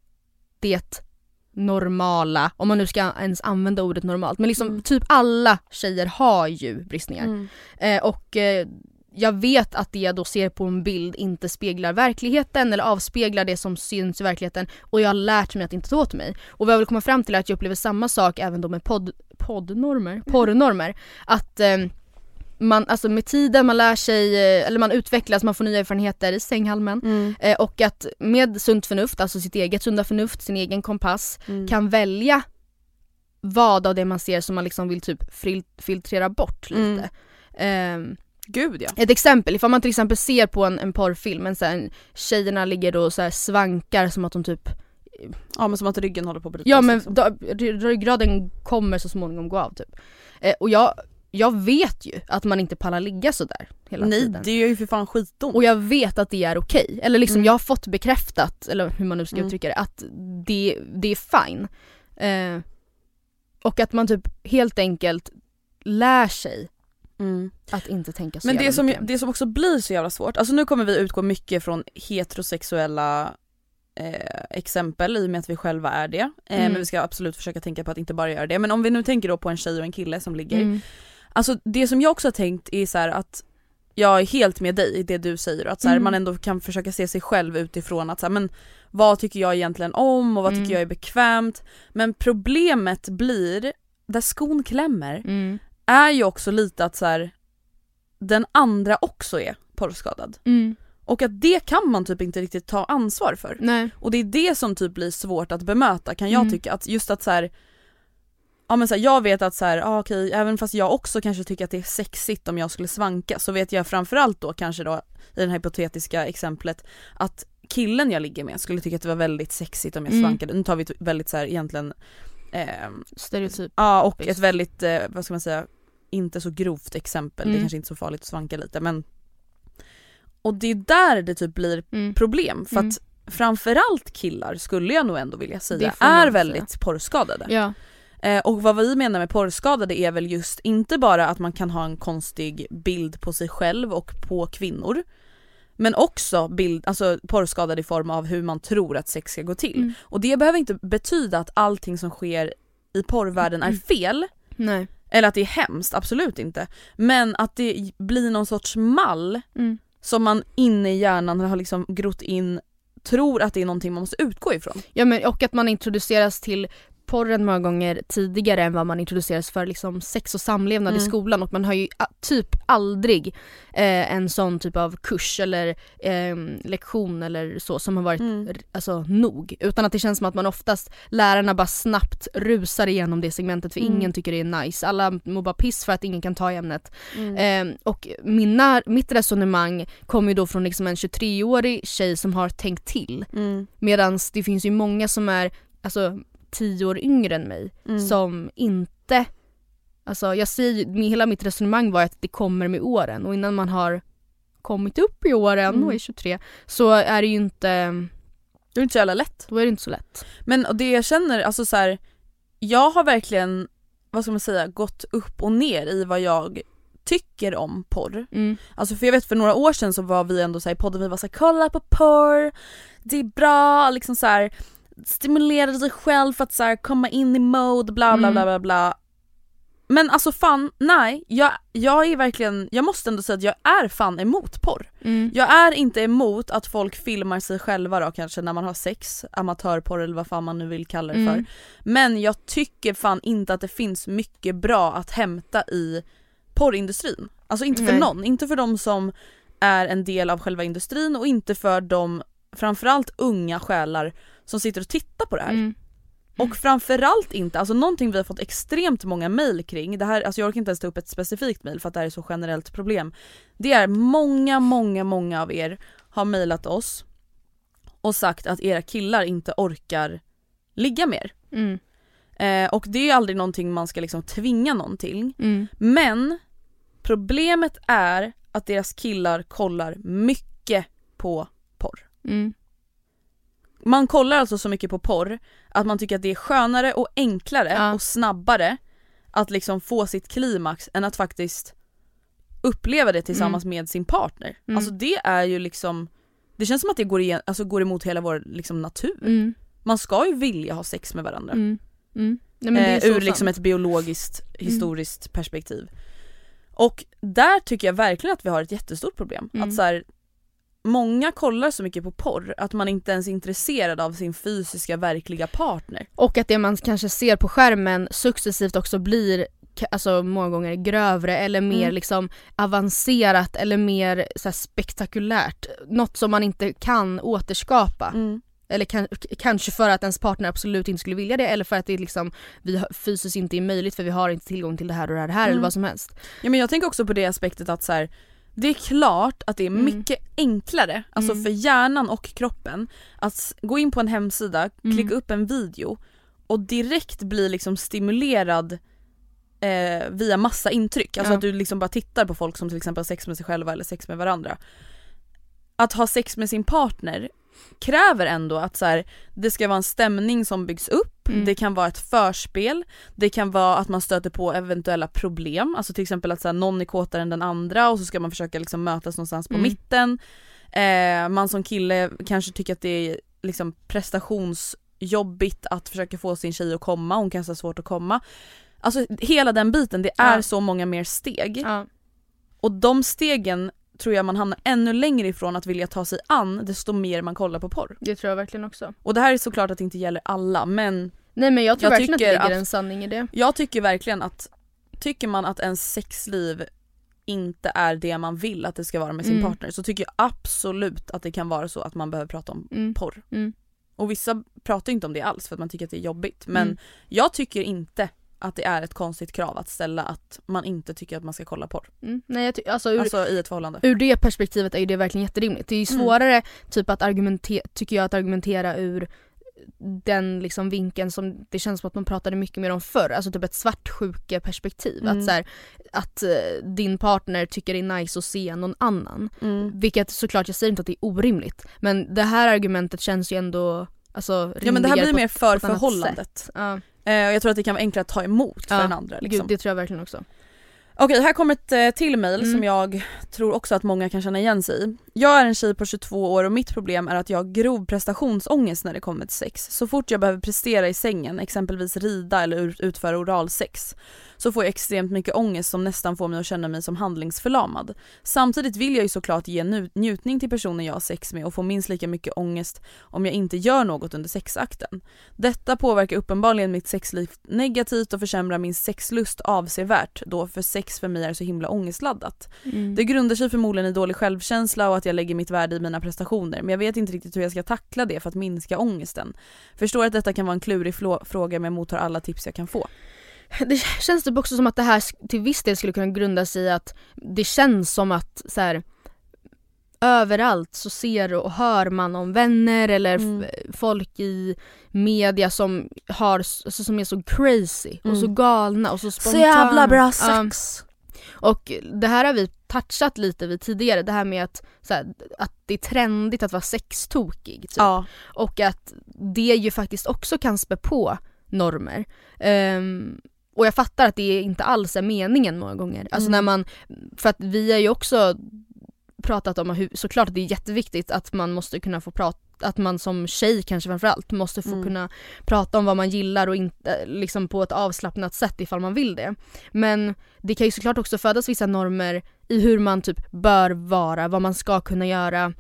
S8: det normala, om man nu ska ens använda ordet normalt, men liksom mm. typ alla tjejer har ju bristningar. Mm. Eh, och eh, jag vet att det jag då ser på en bild inte speglar verkligheten eller avspeglar det som syns i verkligheten, och jag har lärt mig att inte ta åt mig. Och vad jag vill komma fram till är att jag upplever samma sak även då med podd, poddnormer, porrnormer, att eh, man, alltså med tiden man lär sig, eller man utvecklas, man får nya erfarenheter i sänghalmen, mm. eh, och att med sunt förnuft, alltså sitt eget sunda förnuft, sin egen kompass, mm. kan välja vad av det man ser som man liksom vill typ fil- filtrera bort lite. Mm. Eh,
S9: Gud ja.
S8: Ett exempel, ifall man till exempel ser på en, en porrfilm, en, så här, tjejerna ligger då så här svankar som att de typ...
S9: Ja, men som att ryggen håller på att brytas.
S8: Ja, men
S9: liksom.
S8: då, ryggraden kommer så småningom gå av typ. Eh, och jag, jag vet ju att man inte pallar ligga så där hela
S9: Nej,
S8: tiden.
S9: Nej, det är ju för fan skitont.
S8: Och jag vet att det är okej. Okay. Eller liksom
S9: mm.
S8: jag har fått bekräftat, eller hur man nu ska mm. uttrycka det, att det, det är fine. Eh, och att man typ helt enkelt lär sig mm. att inte tänka så.
S9: Men det som,
S8: mycket.
S9: det som också blir så jävla svårt, alltså nu kommer vi utgå mycket från heterosexuella eh, exempel i och med att vi själva är det. Eh, mm. Men vi ska absolut försöka tänka på att inte bara göra det. Men om vi nu tänker då på en tjej och en kille som ligger. Mm. Alltså det som jag också har tänkt är så här att jag är helt med dig i det du säger. Att så här, mm. man ändå kan försöka se sig själv utifrån att så här, men vad tycker jag egentligen om och vad tycker mm. jag är bekvämt. Men problemet blir, där skon klämmer, mm. är ju också lite att så här, den andra också är porrskadad. Mm. Och att det kan man typ inte riktigt ta ansvar för.
S8: Nej.
S9: Och det är det som typ blir svårt att bemöta, kan jag mm. tycka. Att just att så här, ja men så här, jag vet att så här, ah, okej, även fast jag också kanske tycker att det är sexigt om jag skulle svanka, så vet jag framförallt då kanske då i det här hypotetiska exemplet att killen jag ligger med skulle tycka att det var väldigt sexigt om jag mm. svankade. Nu tar vi ett väldigt så här egentligen eh,
S8: stereotyp.
S9: Ja, och ett väldigt eh, vad ska man säga, inte så grovt exempel. Mm. Det är kanske inte så farligt att svanka lite, men och det är där det typ blir mm. problem för mm. att framförallt killar skulle jag nog ändå vilja säga är väldigt säga. porrskadade.
S8: Ja.
S9: Eh, och vad vi menar med porrskadade är väl just inte bara att man kan ha en konstig bild på sig själv och på kvinnor, men också bild, alltså porrskadade i form av hur man tror att sex ska gå till. Mm. Och det behöver inte betyda att allting som sker i porrvärlden är fel.
S8: Nej.
S9: Eller att det är hemskt, absolut inte. Men att det blir någon sorts mall mm. som man inne i hjärnan har liksom grott in, tror att det är någonting man måste utgå ifrån.
S8: Ja, men och att man introduceras till porren många gånger tidigare än vad man introduceras för liksom sex och samlevnad mm. i skolan, och man har ju a, typ aldrig eh, en sån typ av kurs eller eh, lektion eller så som har varit mm. r- alltså, nog, utan att det känns som att man oftast, lärarna bara snabbt rusar igenom det segmentet för mm. ingen tycker det är nice, alla mår bara piss för att ingen kan ta i ämnet. Mm. Eh, och mina, mitt resonemang kommer ju då från liksom en tjugotre-årig tjej som har tänkt till, mm. medan det finns ju många som är alltså tio år yngre än mig mm. som inte, alltså jag säger, med hela mitt resonemang var att det kommer med åren, och innan man har kommit upp i åren mm. och är tjugotre så är det ju inte,
S9: det är inte så jävla lätt.
S8: Då är det inte så lätt.
S9: Men och det jag känner, alltså så här, jag har verkligen, vad ska man säga, gått upp och ner i vad jag tycker om porr. Mm. Alltså för jag vet för några år sedan så var vi ändå så här i podden, vi var så här, kolla på porr, det är bra, liksom så här stimulera sig själv för att så här, komma in i mode, bla bla bla bla bla. Men alltså fan, nej, jag, jag är verkligen, jag måste ändå säga att jag är fan emot porr. Mm. Jag är inte emot att folk filmar sig själva då kanske när man har sex, amatörporr eller vad fan man nu vill kalla det mm. för. Men jag tycker fan inte att det finns mycket bra att hämta i porrindustrin. Alltså inte för nej. någon, inte för de som är en del av själva industrin och inte för de framförallt unga själar som sitter och tittar på det här. Mm. Och framförallt inte, alltså någonting vi har fått extremt många mejl kring, det här, alltså jag orkar inte ens ta upp ett specifikt mejl för att det här är så generellt problem. Det är många, många, många av er har mejlat oss och sagt att era killar inte orkar ligga mer. Mm. Eh, och det är aldrig någonting man ska liksom tvinga någon till. Mm. Men problemet är att deras killar kollar mycket på porr. Mm. Man kollar alltså så mycket på porr att man tycker att det är skönare och enklare ja. och snabbare att liksom få sitt klimax än att faktiskt uppleva det tillsammans mm. med sin partner. Mm. Alltså det är ju liksom, det känns som att det går, igen, alltså går emot hela vår liksom natur. Mm. Man ska ju vilja ha sex med varandra. Mm. Mm. Nej, men det är eh, ur liksom ett biologiskt, historiskt mm. perspektiv. Och där tycker jag verkligen att vi har ett jättestort problem. Mm. Att så här, många kollar så mycket på porr att man inte ens är intresserad av sin fysiska verkliga partner. Och
S8: att det man kanske ser på skärmen successivt också blir alltså många gånger grövre eller mer mm. liksom avancerat eller mer så här, spektakulärt. Något som man inte kan återskapa. Mm. Eller kan, kanske för att ens partner absolut inte skulle vilja det, eller för att det liksom, vi fysiskt inte är möjligt för vi har inte tillgång till det här och det här, det här mm. eller vad som helst.
S9: Ja, men jag tänker också på det aspektet att så här, Det är klart att det är
S8: Mm.
S9: mycket enklare, alltså
S8: Mm.
S9: för hjärnan och kroppen, att gå in på en hemsida,
S8: Mm.
S9: klicka upp en video och direkt bli liksom stimulerad eh, via massa intryck. Alltså
S8: Ja.
S9: att du liksom bara tittar på folk som till exempel har sex med sig själva eller sex med varandra. Att ha sex med sin partner kräver ändå att så här, det ska vara en stämning som byggs upp,
S8: Mm.
S9: det kan vara ett förspel, det kan vara att man stöter på eventuella problem, alltså till exempel att så här, någon är kåtare än den andra och så ska man försöka liksom mötas någonstans på
S8: Mm.
S9: mitten. Eh, man som kille kanske tycker att det är liksom prestationsjobbigt att försöka få sin tjej att komma, hon kanske har svårt att komma. Alltså hela den biten, det är
S8: Ja.
S9: så många mer steg.
S8: Ja.
S9: Och de stegen tror jag man hamnar ännu längre ifrån att vilja ta sig an desto mer man kollar på porr.
S8: Det tror jag verkligen också.
S9: Och det här är såklart att det inte gäller alla, men
S8: Nej men jag tror
S9: Jag
S8: verkligen att det
S9: tycker
S8: ligger
S9: att-
S8: en sanning i det.
S9: jag tycker verkligen att tycker man att ens sexliv inte är det man vill att det ska vara med sin
S8: Mm.
S9: partner, så tycker jag absolut att det kan vara så att man behöver prata om
S8: Mm.
S9: porr.
S8: Mm.
S9: Och vissa pratar inte om det alls för att man tycker att det är jobbigt, men
S8: Mm.
S9: jag tycker inte att det är ett konstigt krav att ställa att man inte tycker att man ska kolla porr.
S8: Mm. Nej, jag ty- alltså, ur,
S9: Alltså i ett förhållande.
S8: ur det perspektivet är ju det verkligen jätterimligt. Det är ju
S9: Mm.
S8: svårare typ att argumentera, tycker jag, att argumentera ur den liksom vinkeln som det känns som att man pratade mycket mer om förr, alltså typ ett svartsjukeperspektiv.
S9: Mm.
S8: Att, så här, att eh, din partner tycker det är nice att se någon annan.
S9: Mm.
S8: Vilket såklart, jag säger inte att det är orimligt, men det här argumentet känns ju ändå alltså,
S9: Ja, men det här
S8: rimligare
S9: blir
S8: på
S9: mer
S8: ett-
S9: för
S8: på ett annat
S9: sätt.
S8: sätt. Ja.
S9: Eh, jag tror att det kan vara enklare att ta emot för
S8: Ja,
S9: den andra. Liksom.
S8: Gud, det tror jag verkligen också.
S9: Okej, här kommer ett eh, till mejl
S8: Mm.
S9: som jag tror också att många kan känna igen sig i. Jag är en tjej på tjugotvå år och mitt problem är att jag har grov prestationsångest när det kommer till sex. Så fort jag behöver prestera i sängen, exempelvis rida eller ut- utföra oralsex, så får jag extremt mycket ångest som nästan får mig att känna mig som handlingsförlamad. Samtidigt vill jag ju såklart ge nu- njutning till personen jag har sex med och få minst lika mycket ångest om jag inte gör något under sexakten. Detta påverkar uppenbarligen mitt sexliv negativt och försämrar min sexlust avsevärt, då för sex för mig är så himla ångestladdat.
S8: Mm.
S9: Det grundar sig förmodligen i dålig självkänsla och att jag lägger mitt värde i mina prestationer, men jag vet inte riktigt hur jag ska tackla det för att minska ångesten. Förstår att detta kan vara en klurig flå- fråga, men jag mottar alla tips jag kan få.
S8: Det känns typ också som att det här sk- till viss del skulle kunna grunda sig i att det känns som att så här, överallt så ser och hör man om vänner eller
S9: Mm.
S8: f- folk i media som har s- alltså, som är så crazy och så
S9: Mm.
S8: galna och så spontana. Ja.
S9: sex!
S8: Och det här har vi touchat lite vid tidigare, det här med att, så här, att det är trendigt att vara sextokig typ.
S9: Ja.
S8: Och att det ju faktiskt också kan spä på normer. Ehm, och jag fattar att det inte alls är meningen många gånger. Alltså
S9: Mm.
S8: när man, för att vi har ju också pratat om hur, såklart att det är jätteviktigt att man måste kunna få prata, att man som tjej kanske framförallt måste få
S9: Mm.
S8: kunna prata om vad man gillar och inte liksom på ett avslappnat sätt ifall man vill det. Men det kan ju såklart också födas vissa normer i hur man typ bör vara, vad man ska kunna göra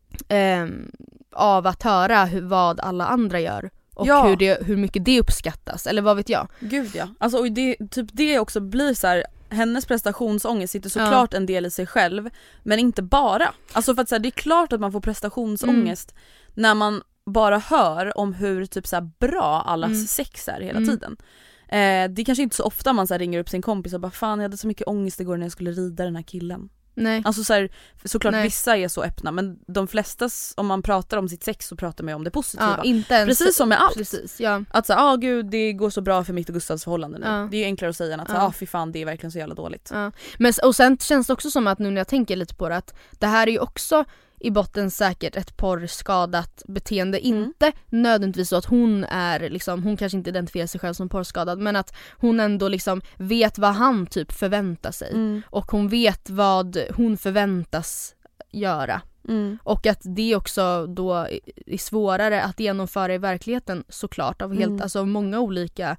S8: ehm, av att höra hur, vad alla andra gör och
S9: Ja.
S8: hur, det, hur mycket det uppskattas, eller vad vet jag.
S9: Gud ja. Alltså, och det, typ det också blir så här. Hennes prestationsångest sitter såklart en del i sig själv, men inte bara. Alltså för att så här, det är klart att man får prestationsångest
S8: Mm.
S9: när man bara hör om hur typ så här bra allas
S8: Mm.
S9: sex är hela
S8: Mm.
S9: tiden. Eh, det är kanske inte så ofta man så här ringer upp sin kompis och bara fan jag hade så mycket ångest igår när jag skulle rida den här killen.
S8: Nej.
S9: Alltså så här, såklart
S8: Nej.
S9: vissa är så öppna, men de flesta s- om man pratar om sitt sex så pratar man ju om det positiva.
S8: Ja, inte ens,
S9: Precis som med allt.
S8: Precis, ja.
S9: Att säga, ah gud det går så bra för mitt och Gustavs förhållande nu.
S8: Ja.
S9: Det är ju enklare att säga än att
S8: Ja.
S9: säga, ah fy fan det är verkligen så jävla dåligt.
S8: Ja. Men, och sen känns det också som att nu när jag tänker lite på det, att det här är ju också i botten säkert ett porrskadat beteende.
S9: Mm.
S8: Inte nödvändigtvis så att hon är liksom, hon kanske inte identifierar sig själv som porrskadad, men att hon ändå liksom vet vad han typ förväntar sig.
S9: Mm.
S8: Och hon vet vad hon förväntas göra.
S9: Mm.
S8: Och att det också då är svårare att genomföra i verkligheten såklart av helt,
S9: Mm.
S8: alltså många olika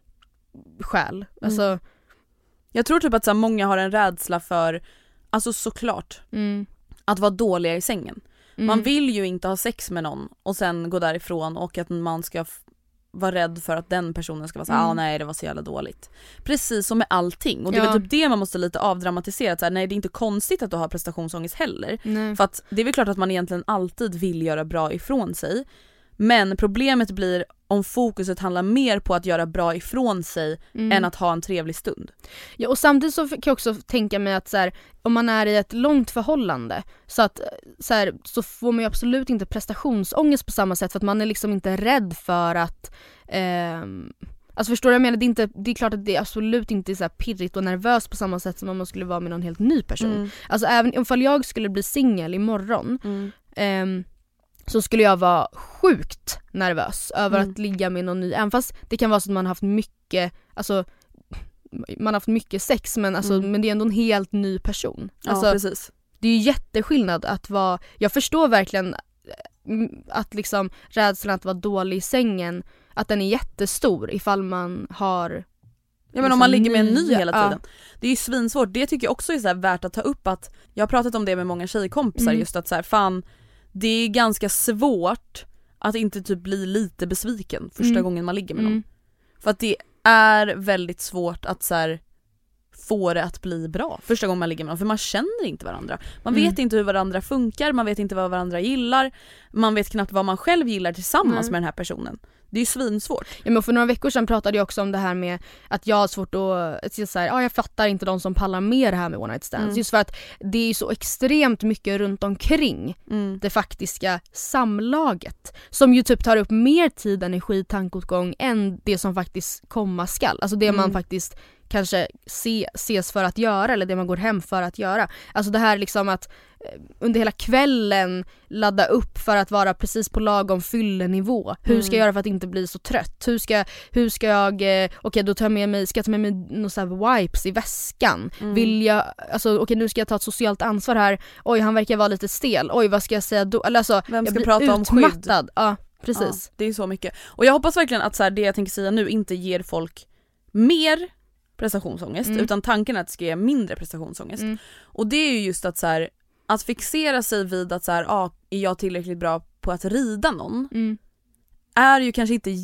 S8: skäl. Alltså,
S9: Jag tror typ att så här, många har en rädsla för, alltså såklart,
S8: mm,
S9: att vara dåliga i sängen.
S8: mm,
S9: Man vill ju inte ha sex med någon och sen gå därifrån och att man ska f- vara rädd för att den personen ska vara såhär,
S8: Mm.
S9: ah nej det var så jävla dåligt. Precis som med allting. Och det är
S8: Ja.
S9: väl typ det man måste lite avdramatisera. Så här, nej det är inte konstigt att du har prestationsångest heller.
S8: nej.
S9: För att det är väl klart att man egentligen alltid vill göra bra ifrån sig. Men problemet blir om fokuset handlar mer på att göra bra ifrån sig mm. än att ha en trevlig stund.
S8: Ja, och samtidigt så kan jag också tänka mig att så här, om man är i ett långt förhållande så, att, så, här, så får man ju absolut inte prestationsångest på samma sätt, för att man är liksom inte rädd för att eh, alltså förstår du, jag menar, det är, inte, det är klart att det är absolut inte är så här pirrigt och nervöst på samma sätt som om man skulle vara med någon helt ny person. Mm. Alltså även ifall jag skulle bli singel imorgon mm. eh, så skulle jag vara sjukt nervös över mm. att ligga med någon ny. Även fast det kan vara så att man har haft mycket, alltså man har haft mycket sex, men, alltså, mm. men det är ändå en helt ny person. Alltså,
S9: ja, precis.
S8: Det är ju jätteskillnad att vara, jag förstår verkligen att liksom rädslan att vara dålig i sängen, att den är jättestor ifall man har
S9: ja,
S8: liksom
S9: men om man ligger med en ny hela tiden.
S8: Ja.
S9: Det är ju svinsvårt. Det tycker jag också är så här värt att ta upp, att jag har pratat om det med många tjejkompisar mm. just att så här, fan, det är ganska svårt att inte typ bli lite besviken första mm. gången man ligger med någon. Mm. För att det är väldigt svårt att så här, få det att bli bra första gången man ligger med någon, för man känner inte varandra. Man mm. vet inte hur varandra funkar, man vet inte vad varandra gillar, man vet knappt vad man själv gillar tillsammans mm. med den här personen. Det är ju svinsvårt.
S8: Ja, men för några veckor sedan pratade jag också om det här med att jag har svårt att säga så här, ja, jag fattar inte de som pallar med det här med one night stands. Mm. Just för att det är så extremt mycket runt omkring mm. det faktiska samlaget som ju typ tar upp mer tid, energi, tankåtgång än det som faktiskt komma skall. Alltså det mm. man faktiskt kanske se, ses för att göra, eller det man går hem för att göra. Alltså det här liksom att under hela kvällen ladda upp för att vara precis på lagom fyllenivå. Hur ska jag göra för att inte bli så trött? Hur ska, hur ska jag, eh, okej okay, då tar jag med mig, ska jag ta med mig några så här wipes i väskan? Mm. Vill jag, alltså okej okay, nu ska jag ta ett socialt ansvar här. Oj, han verkar vara lite stel. Oj, vad ska jag säga då? Eller alltså,
S9: vem ska
S8: jag
S9: prata
S8: blir
S9: om skydd?
S8: Utmattad. Ja, precis.
S9: Ja, det är så mycket. Och jag hoppas verkligen att så här, det jag tänker säga nu inte ger folk mer prestationsångest, mm. utan tanken är att det ska ge mindre prestationsångest. Mm. Och det är ju just att så här, att fixera sig vid att så här, ah, är jag tillräckligt bra på att rida någon mm. är ju kanske inte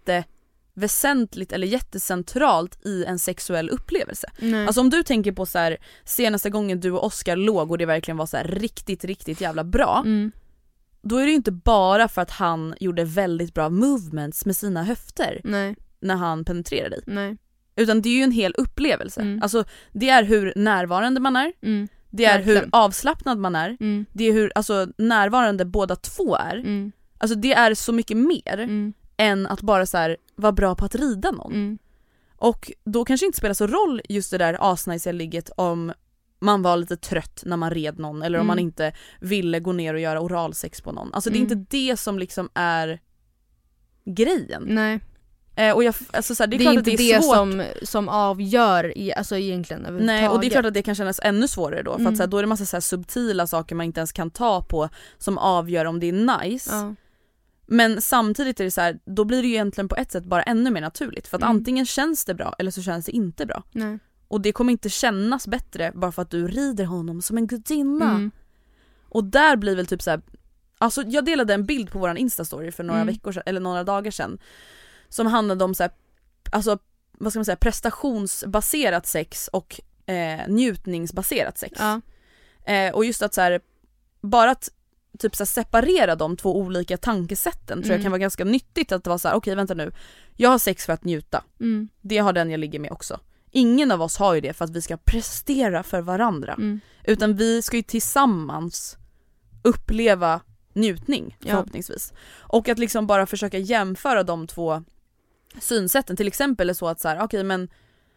S9: jätteväsentligt eller jättecentralt i en sexuell upplevelse. Nej. Alltså om du tänker på så här, senaste gången du och Oscar låg och det verkligen var så här riktigt, riktigt jävla bra, mm. då är det ju inte bara för att han gjorde väldigt bra movements med sina höfter. Nej. När han penetrerade dig. Nej. Utan det är ju en hel upplevelse. Mm. Alltså det är hur närvarande man är. Mm. Det är verkligen hur avslappnad man är. Mm. Det är hur alltså, närvarande båda två är. Mm. Alltså det är så mycket mer mm. än att bara så här, vara bra på att rida någon. Mm. Och då kanske inte spelar så roll just det där asnice ligget om man var lite trött när man red någon. Eller om mm. man inte ville gå ner och göra oralsex på någon. Alltså det är
S8: Mm.
S9: inte det som liksom är grejen.
S8: Nej.
S9: Eh, och jag, alltså, så här, det är,
S8: det
S9: klart
S8: är
S9: att
S8: inte
S9: det är
S8: det
S9: svårt.
S8: som, som avgör i, alltså egentligen överhuvudtaget.
S9: Nej, och det är klart att det kan kännas ännu svårare då. För
S8: Mm.
S9: att, så här, då är det massa så här, subtila saker man inte ens kan ta på som avgör om det är nice.
S8: Ja.
S9: Men samtidigt är det så här, då blir det ju egentligen på ett sätt bara ännu mer naturligt. För att
S8: Mm.
S9: antingen känns det bra eller så känns det inte bra.
S8: Nej.
S9: Och det kommer inte kännas bättre bara för att du rider honom som en gudinna.
S8: Mm.
S9: Och där blir väl typ så här, alltså jag delade en bild på våran Insta-story för några
S8: Mm.
S9: veckor sedan, eller några dagar sedan, som handlade om så här, alltså vad ska man säga, prestationsbaserat sex och eh, njutningsbaserat sex.
S8: Ja.
S9: Eh, och just att så här, bara att typ så här, separera de två olika tankesätten tror jag
S8: Mm.
S9: kan vara ganska nyttigt. Att det var så här, okej vänta nu, jag har sex för att njuta.
S8: Mm.
S9: Det har den jag ligger med också. Ingen av oss har ju det för att vi ska prestera för varandra.
S8: Mm.
S9: Utan vi ska ju tillsammans uppleva njutning förhoppningsvis. Ja. Och att liksom bara försöka jämföra de två synsätten. Till exempel är så att så här, okej okay, men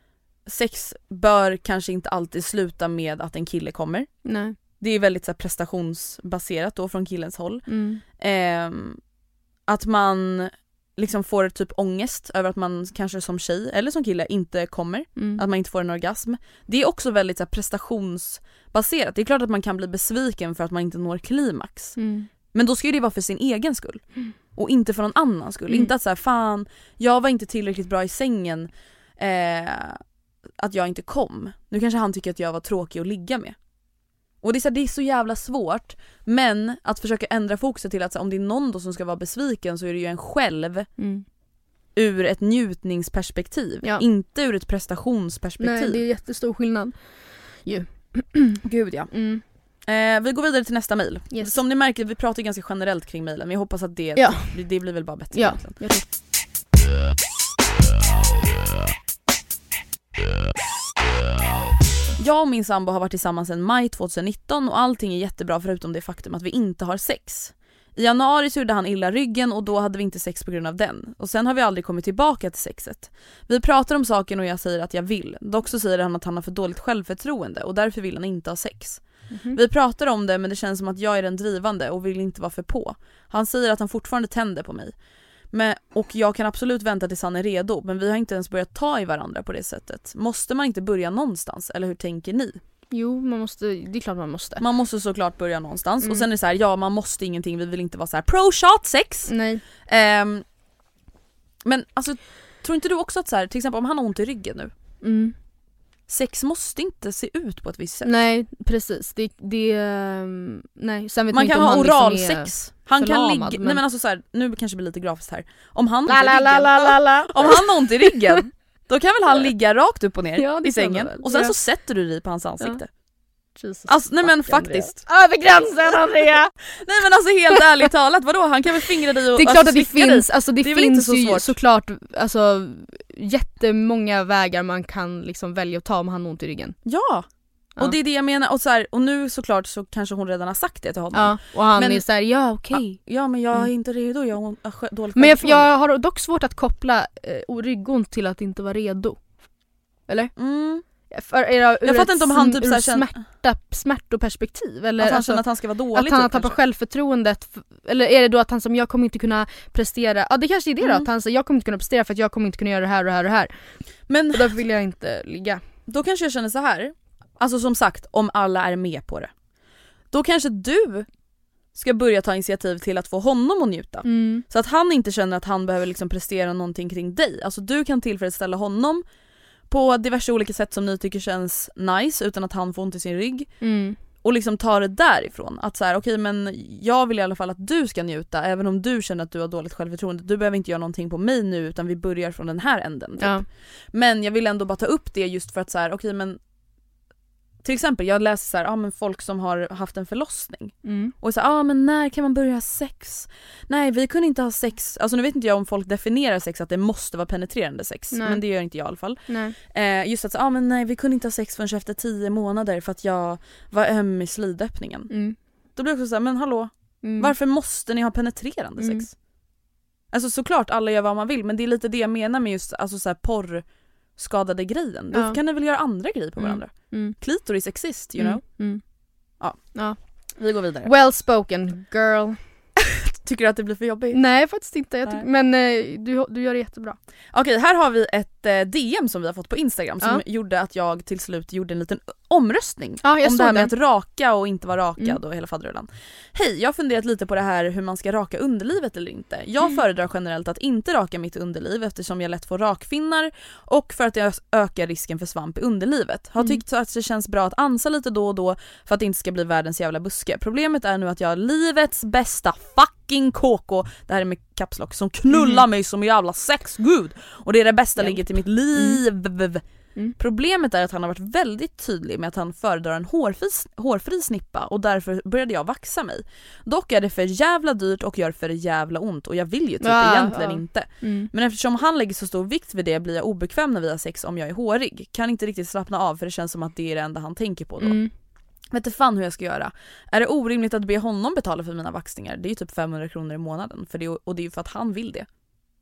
S9: sex bör kanske inte alltid sluta med att en kille kommer.
S8: Nej.
S9: Det är väldigt så här, prestationsbaserat då från killens håll.
S8: Mm.
S9: Eh, att man liksom får typ ångest över att man kanske som tjej eller som kille inte kommer.
S8: Mm.
S9: Att man inte får en orgasm. Det är också väldigt så här, prestationsbaserat. Det är klart att man kan bli besviken för att man inte når klimax.
S8: Mm.
S9: Men då ska ju det vara för sin egen skull.
S8: Mm.
S9: Och inte för någon annans skull.
S8: Mm.
S9: Inte att så här, fan, jag var inte tillräckligt bra i sängen. Eh, att jag inte kom. Nu kanske han tycker att jag var tråkig att ligga med. Och det är, så här, det är så jävla svårt. Men att försöka ändra fokuset till att så här, om det är någon då som ska vara besviken så är det ju en själv.
S8: Mm.
S9: Ur ett njutningsperspektiv.
S8: Ja.
S9: Inte ur ett prestationsperspektiv.
S8: Nej, det är jättestor skillnad. Ju.
S9: Gud ja.
S8: Mm.
S9: Eh, vi går vidare till nästa mejl.
S8: Yes.
S9: Som ni märker, vi pratar ganska generellt kring mejlen. Men jag hoppas att det,
S8: ja.
S9: det, det blir väl bara bättre.
S8: Ja, jag tror.
S9: Jag och min sambo har varit tillsammans sedan maj tjugonitton och allting är jättebra förutom det faktum att vi inte har sex. I januari så gjorde han illa ryggen och då hade vi inte sex på grund av den. Och sen har vi aldrig kommit tillbaka till sexet. Vi pratar om saken och jag säger att jag vill. Dock så säger han att han har för dåligt självförtroende och därför vill han inte ha sex. Mm-hmm. Vi pratar om det men det känns som att jag är den drivande och vill inte vara för på. Han säger att han fortfarande tänder på mig. Men, och jag kan absolut vänta tills han är redo, men vi har inte ens börjat ta i varandra på det sättet. Måste man inte börja någonstans, eller hur tänker ni?
S8: Jo, man måste, det är klart man måste.
S9: Man måste såklart börja någonstans.
S8: Mm.
S9: Och sen är det så här, ja man måste ingenting, vi vill inte vara så här pro shot sex.
S8: Nej.
S9: Um, men alltså, tror inte du också att så här, till exempel om han har ont i ryggen nu.
S8: Mm.
S9: Sex måste inte se ut på ett visst sätt.
S8: Nej, precis. Det, det, um, nej. Sen vet
S9: man
S8: inte
S9: kan
S8: om
S9: ha
S8: han
S9: oral
S8: liksom
S9: sex. Han kan
S8: förlamad,
S9: ligga,
S8: men...
S9: nej men alltså så här, nu kanske det blir lite grafiskt här. Om han
S8: la, la, la, la, la, la.
S9: Om han har ont i ryggen, då kan väl han ligga rakt upp och ner
S8: ja,
S9: i sängen. Och sen
S8: ja.
S9: så sätter du dig på hans ansikte.
S8: Ja. Jesus,
S9: alltså, nej men faktiskt.
S8: Över gränsen, Andrea!
S9: Nej men alltså helt ärligt talat, vadå? Han kan väl fingra dig och
S8: det är klart
S9: alltså,
S8: att det finns,
S9: dig.
S8: alltså det,
S9: det
S8: finns
S9: så
S8: ju
S9: svårt.
S8: såklart alltså, jättemånga vägar man kan liksom välja att ta om han har ont i ryggen.
S9: Ja, ja. Och det är det jag menar. Och, så här, och nu såklart så kanske hon redan har sagt det till honom.
S8: Ja, och han
S9: men,
S8: är såhär, ja okej. Okay.
S9: Ja men jag är
S8: mm.
S9: inte redo, jag har dåligt
S8: Men jag, jag har dock svårt att koppla eh, ryggont till att inte vara redo. Eller?
S9: Mm.
S8: För, jag
S9: jag fattar inte om han typ såhär
S8: smärta, smärtoperspektiv eller
S9: att han
S8: alltså,
S9: känner att han ska vara dålig.
S8: Att han har
S9: typ,
S8: tappat självförtroendet. Eller är det då att han som jag kommer inte kunna prestera. Ja det kanske är det mm. då. Att han säger jag kommer inte kunna prestera för att jag kommer inte kunna göra det här och det här och det här. Men och därför vill jag inte ligga.
S9: Då kanske jag känner så här. Alltså som sagt, om alla är med på det. Då kanske du ska börja ta initiativ till att få honom att njuta.
S8: Mm.
S9: Så att han inte känner att han behöver liksom prestera någonting kring dig. Alltså du kan tillfredsställa honom på diverse olika sätt som ni tycker känns nice utan att han får ont i sin rygg.
S8: Mm.
S9: Och liksom ta det därifrån. Att så här, okej okay, men jag vill i alla fall att du ska njuta även om du känner att du har dåligt självförtroende. Du behöver inte göra någonting på mig nu utan vi börjar från den här änden. Typ.
S8: Ja.
S9: Men jag vill ändå bara ta upp det just för att så här, okej okay, men till exempel, jag läser så här, ah, men folk som har haft en förlossning.
S8: Mm.
S9: Och så ah, men när kan man börja ha sex? Nej, vi kunde inte ha sex. Alltså nu vet inte jag om folk definierar sex att det måste vara penetrerande sex.
S8: Nej.
S9: Men det gör inte jag i alla fall.
S8: Nej.
S9: Eh, just att, ah, men nej, vi kunde inte ha sex förrän efter tio månader för att jag var öm i slidöppningen.
S8: Mm.
S9: Då blir det också så här, men hallå,
S8: mm.
S9: varför måste ni ha penetrerande
S8: mm.
S9: sex? Alltså såklart, alla gör vad man vill. Men det är lite det jag menar med just alltså, så här, porr skadade grejen. Då
S8: ja.
S9: kan ni väl göra andra grejer på
S8: mm.
S9: varandra.
S8: Mm.
S9: Klitoris exist, you
S8: mm.
S9: know?
S8: Mm.
S9: Ja.
S8: ja.
S9: Vi går vidare.
S8: Well spoken, girl.
S9: Tycker du att det blir för jobbigt?
S8: Nej, faktiskt inte. Jag tyck- men eh, du, du gör det jättebra.
S9: Okej, här har vi ett eh, D M som vi har fått på Instagram som
S8: ja.
S9: gjorde att jag till slut gjorde en liten omröstning
S8: ja, jag
S9: om det här med
S8: det.
S9: att raka och inte vara rakad
S8: mm.
S9: och hela faderullan. Hej, jag har funderat lite på det här hur man ska raka underlivet eller inte. Jag mm. föredrar generellt att inte raka mitt underliv eftersom jag lätt får rakfinnar och för att jag ökar risken för svamp i underlivet. Har
S8: mm.
S9: tyckt att det känns bra att ansa lite då och då för att det inte ska bli världens jävla buske. Problemet är nu att jag har livets bästa fucking kåko, det här är med kapslock, som knullar mm. mig som jävla sexgud och det är det bästa
S8: Hjälp.
S9: ligger till mitt liv. Mm.
S8: Mm.
S9: Problemet är att han har varit väldigt tydlig med att han föredrar en hårfri, hårfri snippa och därför började jag vaxa mig. Dock är det för jävla dyrt och gör för jävla ont och jag vill ju typ
S8: ja,
S9: egentligen
S8: ja.
S9: inte.
S8: Mm.
S9: Men eftersom han lägger så stor vikt vid det blir jag obekväm när vi har sex om jag är hårig. Kan inte riktigt slappna av för det känns som att det är det enda han tänker på då.
S8: Mm.
S9: Vet inte fan hur jag ska göra. Är det orimligt att be honom betala för mina vaxningar? Det är ju typ femhundra kronor i månaden för det, och det är ju för att han vill det.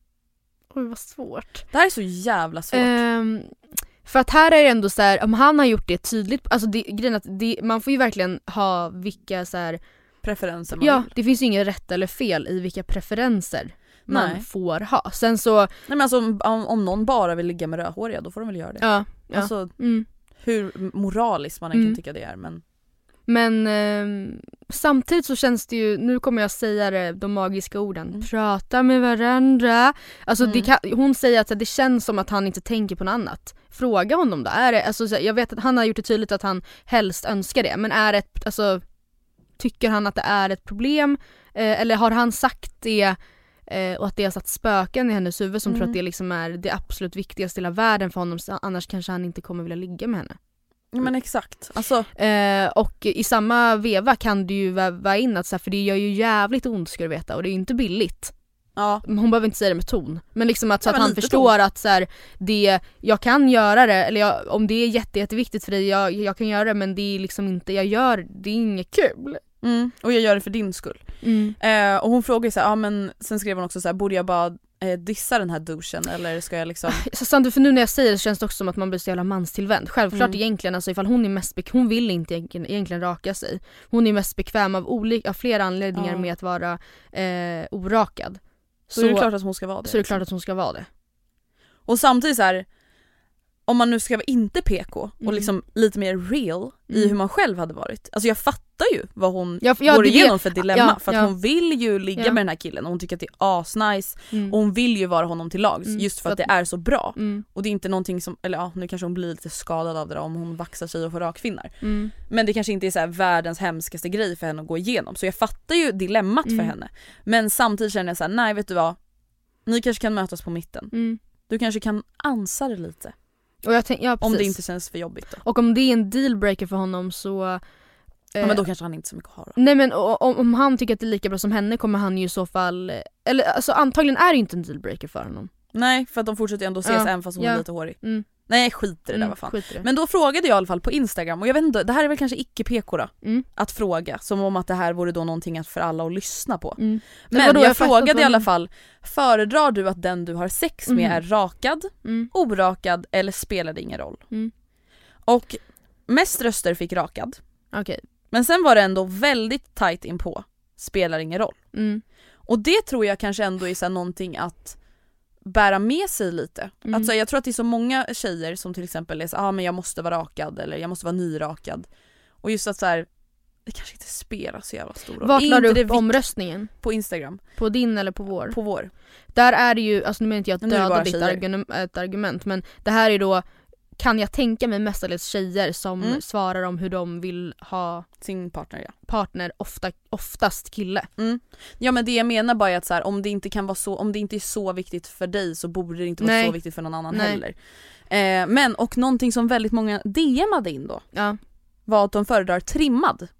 S8: Oj, vad svårt.
S9: Det här är så jävla svårt.
S8: Um, för att här är det ändå så här, om han har gjort det tydligt, alltså det, grejen att det, man får ju verkligen ha vilka så här
S9: preferenser man
S8: ja,
S9: vill.
S8: det finns ju inget rätt eller fel i vilka preferenser man
S9: Nej.
S8: får ha. Sen så
S9: Nej men alltså om, om någon bara vill ligga med rödhåriga då får de väl göra det.
S8: Ja, ja.
S9: Alltså
S8: mm.
S9: hur moraliskt man än
S8: mm.
S9: kan tycka det är men
S8: Men eh, samtidigt så känns det ju, nu kommer jag säga det, de magiska orden. Mm. Prata med varandra. Alltså
S9: mm.
S8: det kan, hon säger att det känns som att han inte tänker på något annat. Fråga honom då. Är det, alltså, jag vet att han har gjort det tydligt att han helst önskar det. Men är det, alltså, tycker han att det är ett problem? Eh, eller har han sagt det eh, och att det har satt spöken i hennes huvud som mm. tror att det liksom är det absolut viktigaste i hela världen för honom. Så annars kanske han inte kommer vilja ligga med henne.
S9: Ja men exakt. Alltså...
S8: Eh, och i samma veva kan du ju väva in att så här, för det gör ju jävligt ont ska du veta och det är ju inte billigt.
S9: Ja.
S8: Hon behöver inte säga det med ton. Men liksom att, så
S9: ja,
S8: att han förstår ton. Att så här, det, jag kan göra det, eller jag, om det är jätte, jätteviktigt för dig, jag, jag kan göra det, men det är liksom inte, jag gör, det är inget kul.
S9: Mm. Och jag gör det för din skull.
S8: Mm.
S9: Eh, och hon frågar så här, ja men sen skrev hon också så här, borde jag bara eh, dissa den här duschen eller ska jag liksom...
S8: Så samtidigt, för nu när jag säger det så känns det också som att man blir så jävla manstillvänd. Självklart mm. egentligen, alltså ifall hon är mest bek- hon vill inte egentligen, egentligen raka sig. Hon är mest bekväm av, olika, av flera anledningar ja. med att vara eh, orakad.
S9: Så, så är det klart att hon ska vara det.
S8: Så är det klart att hon ska vara det.
S9: Och samtidigt så här, om man nu ska vara inte P K och
S8: mm. liksom
S9: lite mer real mm. i hur man själv hade varit. Alltså jag fattar ju vad hon
S8: ja, ja,
S9: går
S8: det,
S9: igenom för dilemma.
S8: Ja,
S9: för att
S8: ja.
S9: hon vill ju ligga
S8: ja.
S9: med den här killen och hon tycker att det är asnice.
S8: Mm.
S9: Och hon vill ju vara honom till lags
S8: mm.
S9: just för att det är så bra.
S8: Mm.
S9: Och det är inte någonting som, eller ja nu kanske hon blir lite skadad av det då, om hon vaxar sig och får rakfinnar.
S8: Mm.
S9: Men det kanske inte är så här världens hemskaste grej för henne att gå igenom. Så jag fattar ju dilemmat mm. för henne. Men samtidigt känner jag så här, nej vet du vad? Ni kanske kan mötas på mitten.
S8: Mm. Du
S9: kanske kan ansa det lite.
S8: Och jag tänk, ja,
S9: om det inte känns för jobbigt då.
S8: Och om det är en dealbreaker för honom så... Eh,
S9: ja men då kanske han inte så mycket har då.
S8: Nej men om, om han tycker att det är lika bra som henne kommer han ju i så fall... Eller alltså antagligen är det ju inte en dealbreaker för honom.
S9: Nej för att de fortsätter ändå ses ja. även fast hon ja. är lite hårig.
S8: Mm.
S9: Nej skit i det där
S8: mm,
S9: vad fan.
S8: Det.
S9: Men då frågade jag i alla fall på Instagram och jag vet inte, det här är väl kanske icke P K då.
S8: Mm.
S9: Att fråga, som om att det här vore då någonting för alla att lyssna på.
S8: Mm.
S9: Men jag, jag frågade i alla fall, föredrar du att den du har sex med mm. är rakad,
S8: mm.
S9: orakad eller spelar det ingen roll?
S8: Mm.
S9: Och mest röster fick rakad.
S8: Okay.
S9: Men sen var det ändå väldigt tight inpå, spelar ingen roll.
S8: Mm.
S9: Och det tror jag kanske ändå är så här någonting att bära med sig lite. Mm. Alltså, jag tror att det är så många tjejer som till exempel är så ah, men jag måste vara rakad eller jag måste vara nyrakad. Och just att så här, det kanske inte spelar så jävla stor roll.
S8: Vart la du upp omröstningen?
S9: På Instagram.
S8: På din eller på vår?
S9: På vår.
S8: Där är det ju, alltså nu menar inte jag att döda ditt argument, ett argument, men det här är då, kan jag tänka mig mestadels tjejer som mm. svarar om hur de vill ha
S9: sin partner, ja.
S8: partner ofta, oftast kille.
S9: Mm. Ja men det jag menar bara är att så här, om det inte kan vara så, om det inte är så viktigt för dig så borde det inte vara Nej. så viktigt för någon annan Nej. heller. Eh, men och någonting som väldigt många D M:ade in då
S8: ja.
S9: var att de föredrar trimmad.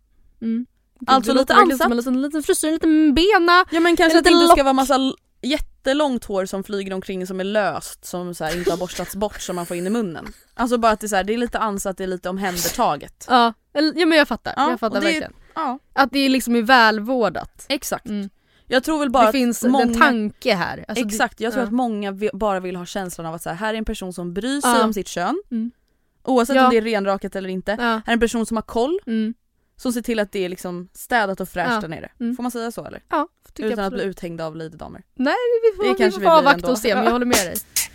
S8: Mm.
S9: Alltså lite ansatt.
S8: En liten, liten frisyr, en liten bena.
S9: Ja men kanske att det inte ska vara massa jättelångt hår som flyger omkring som är löst, som så här inte har borstats bort som man får in i munnen. Alltså bara att det är, så här, det är lite ansatt, det är lite omhändertaget.
S8: Ja, ja men jag fattar.
S9: Ja,
S8: jag fattar
S9: det,
S8: verkligen.
S9: Ja.
S8: Att det är liksom är välvårdat.
S9: Exakt.
S8: Mm.
S9: Jag tror väl bara
S8: det finns
S9: många...
S8: en tanke här. Alltså
S9: Exakt, jag tror
S8: ja.
S9: att många vill, bara vill ha känslan av att så här, här är en person som bryr sig
S8: ja.
S9: om sitt kön.
S8: Mm.
S9: Oavsett
S8: ja.
S9: om det är renrakat eller inte.
S8: Ja.
S9: Här är en person som har koll.
S8: Mm.
S9: Som ser till att det är liksom städat och fräscht
S8: ja.
S9: där nere.
S8: Mm.
S9: Får man säga så eller?
S8: Ja,
S9: utan att bli uthängd av lady damer.
S8: Nej, vi får,
S9: det
S8: vi får avvakta och se, men jag håller med dig.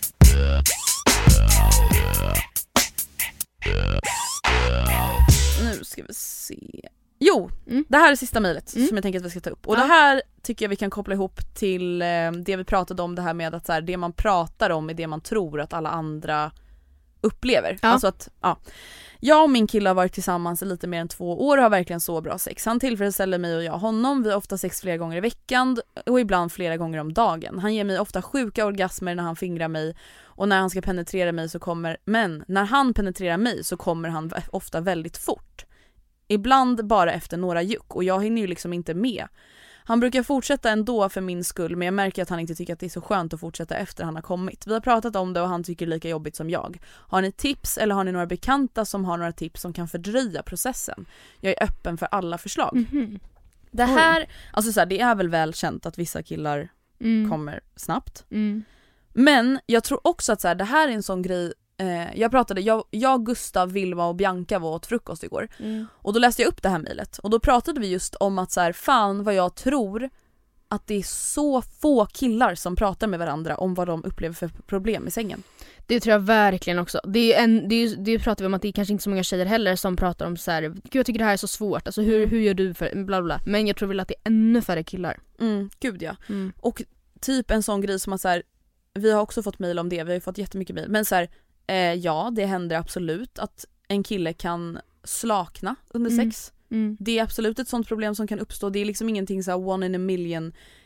S9: Nu ska vi se. Jo,
S8: mm.
S9: det här är sista mejlet
S8: mm.
S9: som jag tänker att vi ska ta upp. Och
S8: ja.
S9: det här tycker jag vi kan koppla ihop till eh, det vi pratade om, det här med att så här, det man pratar om är det man tror att alla andra upplever.
S8: Ja.
S9: Alltså att, ja. Jag och min kille har varit tillsammans i lite mer än två år och har verkligen så bra sex. Han tillfredsställer mig och jag honom. Vi har ofta sex flera gånger i veckan och ibland flera gånger om dagen. Han ger mig ofta sjuka orgasmer när han fingrar mig och när han ska penetrera mig så kommer, men när han penetrerar mig så kommer han ofta väldigt fort. Ibland bara efter några juck och jag hinner ju liksom inte med. Han brukar fortsätta ändå för min skull, men jag märker att han inte tycker att det är så skönt att fortsätta efter han har kommit. Vi har pratat om det och han tycker lika jobbigt som jag. Har ni tips eller har ni några bekanta som har några tips som kan fördröja processen? Jag är öppen för alla förslag.
S8: Mm-hmm.
S9: Det här, alltså så här, det är väl väl känt att vissa killar mm. kommer snabbt.
S8: Mm.
S9: Men jag tror också att så här, det här är en sån grej. Eh, jag pratade, jag, jag, Gustav, Vilma och Bianca var åt frukost igår.
S8: Mm.
S9: Och då läste jag upp det här mejlet. Och då pratade vi just om att så här, fan vad jag tror att det är så få killar som pratar med varandra om vad de upplever för problem i sängen.
S8: Det tror jag verkligen också. Det, är en, det, är, det pratar vi om att det är kanske inte så många tjejer heller som pratar om så här, gud jag tycker det här är så svårt. Alltså hur, hur gör du för bla bla. Men jag tror väl att det är ännu färre killar.
S9: Mm, gud ja.
S8: Mm.
S9: Och typ en sån grej som att så här, vi har också fått mejl om det. Vi har ju fått jättemycket mejl. Men så här, Eh, ja, det händer absolut att en kille kan slakna under
S8: mm.
S9: sex.
S8: Mm.
S9: Det är absolut ett sånt problem som kan uppstå. Det är liksom ingenting så här one in a million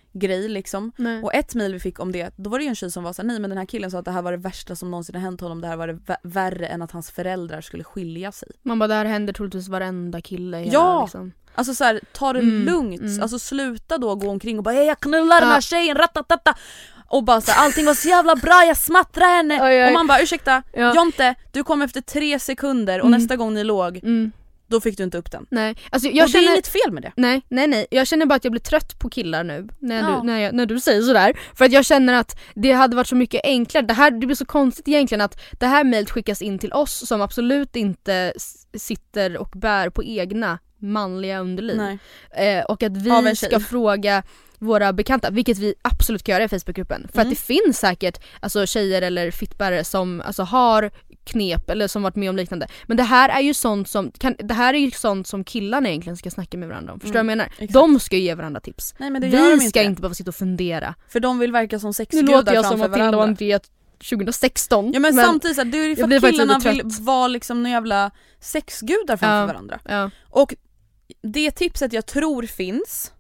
S9: grej liksom.
S8: Nej.
S9: Och ett mejl vi fick om det, då var det ju en tjej som var så här, nej men den här killen sa att det här var det värsta som någonsin har hänt honom, det här var det v- värre än att hans föräldrar skulle skilja sig.
S8: Man bara, det här händer troligtvis varenda kille hela,
S9: ja!
S8: Liksom.
S9: Alltså så här, ta det
S8: Mm,
S9: lugnt,
S8: mm.
S9: alltså sluta då gå omkring och bara jag knullar den här
S8: Ja.
S9: tjejen, ratatata. Och bara så här, allting var så jävla bra, jag smattrar henne.
S8: Oj, oj.
S9: Och man bara ursäkta,
S8: Ja.
S9: Jonte, du kom efter tre sekunder och
S8: Mm.
S9: nästa gång ni låg,
S8: Mm.
S9: då fick du inte upp den.
S8: Nej, alltså jag
S9: och
S8: känner...
S9: det är inget fel med det.
S8: Nej, nej, nej. Jag känner bara att jag blir trött på killar nu när,
S9: Ja.
S8: du, när, jag, när du säger sådär. För att jag känner att det hade varit så mycket enklare. Det, här, det blir så konstigt egentligen att det här mejlet skickas in till oss som absolut inte s- sitter och bär på egna manliga underliv.
S9: Nej.
S8: Eh, och att
S9: Av en
S8: vi
S9: tjej.
S8: ska fråga våra bekanta, vilket vi absolut kan göra i Facebookgruppen. För
S9: Mm.
S8: att det finns säkert alltså, tjejer eller fittbärare som alltså, har knep eller som varit med om liknande. Men det här är ju sånt som kan, det här är ju sånt som killarna egentligen ska snacka med varandra om. Förstår du
S9: Mm,
S8: vad jag menar?
S9: exakt.
S8: De ska ju ge varandra tips.
S9: Nej, men det gör
S8: Vi
S9: de
S8: ska
S9: inte.
S8: inte behöva sitta och fundera.
S9: För de vill verka som
S8: Nu
S9: sexgudar
S8: låter jag som
S9: framför
S8: Matilda och
S9: varandra.
S8: Andrea tjugohundrasexton.
S9: Ja men, samtidigt så här, det är ju för
S8: jag blir
S9: att
S8: faktiskt
S9: killarna
S8: lite
S9: vill
S8: trött.
S9: vara liksom några jävla sexgudar framför
S8: Ja.
S9: varandra.
S8: Ja.
S9: Och det tipset jag tror finns,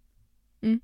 S8: Mm.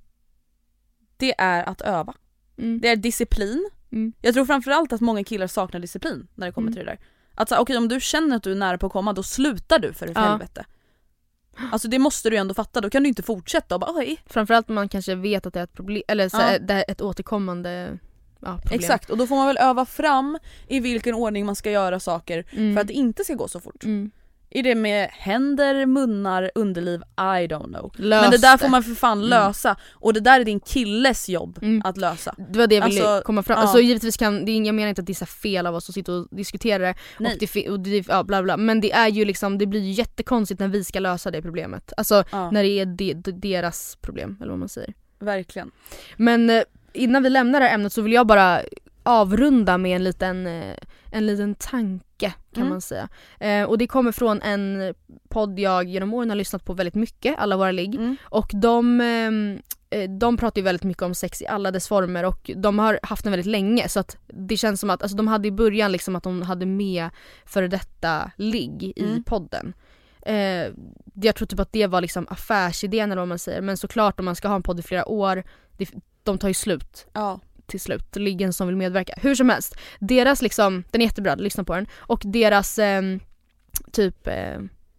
S9: det är att öva.
S8: Mm.
S9: Det är disciplin.
S8: Mm.
S9: Jag tror framförallt att många killar saknar disciplin när det kommer
S8: Mm.
S9: till det där. Att så, okej, om du känner att du är nära på att komma, då slutar du för
S8: Ja.
S9: helvete. Alltså det måste du ändå fatta, då kan du inte fortsätta och bara oj.
S8: Framförallt om man kanske vet att det är ett problem, eller så,
S9: Ja.
S8: det är ett återkommande ja, problem.
S9: Exakt, och då får man väl öva fram i vilken ordning man ska göra saker
S8: Mm.
S9: för att det inte ska gå så fort.
S8: Mm.
S9: Är det med händer, munnar, underliv? I don't know.
S8: Lös
S9: Men det där
S8: det.
S9: får man för fan
S8: Mm.
S9: lösa. Och det där är din killes jobb
S8: Mm.
S9: att lösa.
S8: Det var det jag ville
S9: Alltså,
S8: komma fram.
S9: ja.
S8: Alltså givetvis kan, det är, jag menar inte att det är så fel av oss att sitta och diskutera det.
S9: Nej.
S8: Och det, fi- och det ja, bla bla. Men det är ju liksom, det blir ju jättekonstigt när vi ska lösa det problemet. Alltså
S9: Ja.
S8: när det är de, de, deras problem, eller vad man säger.
S9: Verkligen.
S8: Men eh, innan vi lämnar det här ämnet så vill jag bara avrunda med en liten, eh, en liten tanke kan
S9: Mm.
S8: man säga. Eh, och det kommer från en podd jag genom åren har lyssnat på väldigt mycket, Alla våra ligg.
S9: Mm.
S8: Och de, eh, de pratar ju väldigt mycket om sex i alla dess former och de har haft den väldigt länge så att det känns som att alltså, de hade i början liksom att de hade med före detta ligg i
S9: Mm.
S8: podden. Eh, jag tror typ att det var liksom affärsidén eller vad man säger, men såklart om man ska ha en podd i flera år, det, de tar ju slut
S9: Ja.
S8: till slut, liggen som vill medverka. Hur som helst, deras liksom, den är jättebra, lyssna på den. Och deras eh, typ, eh,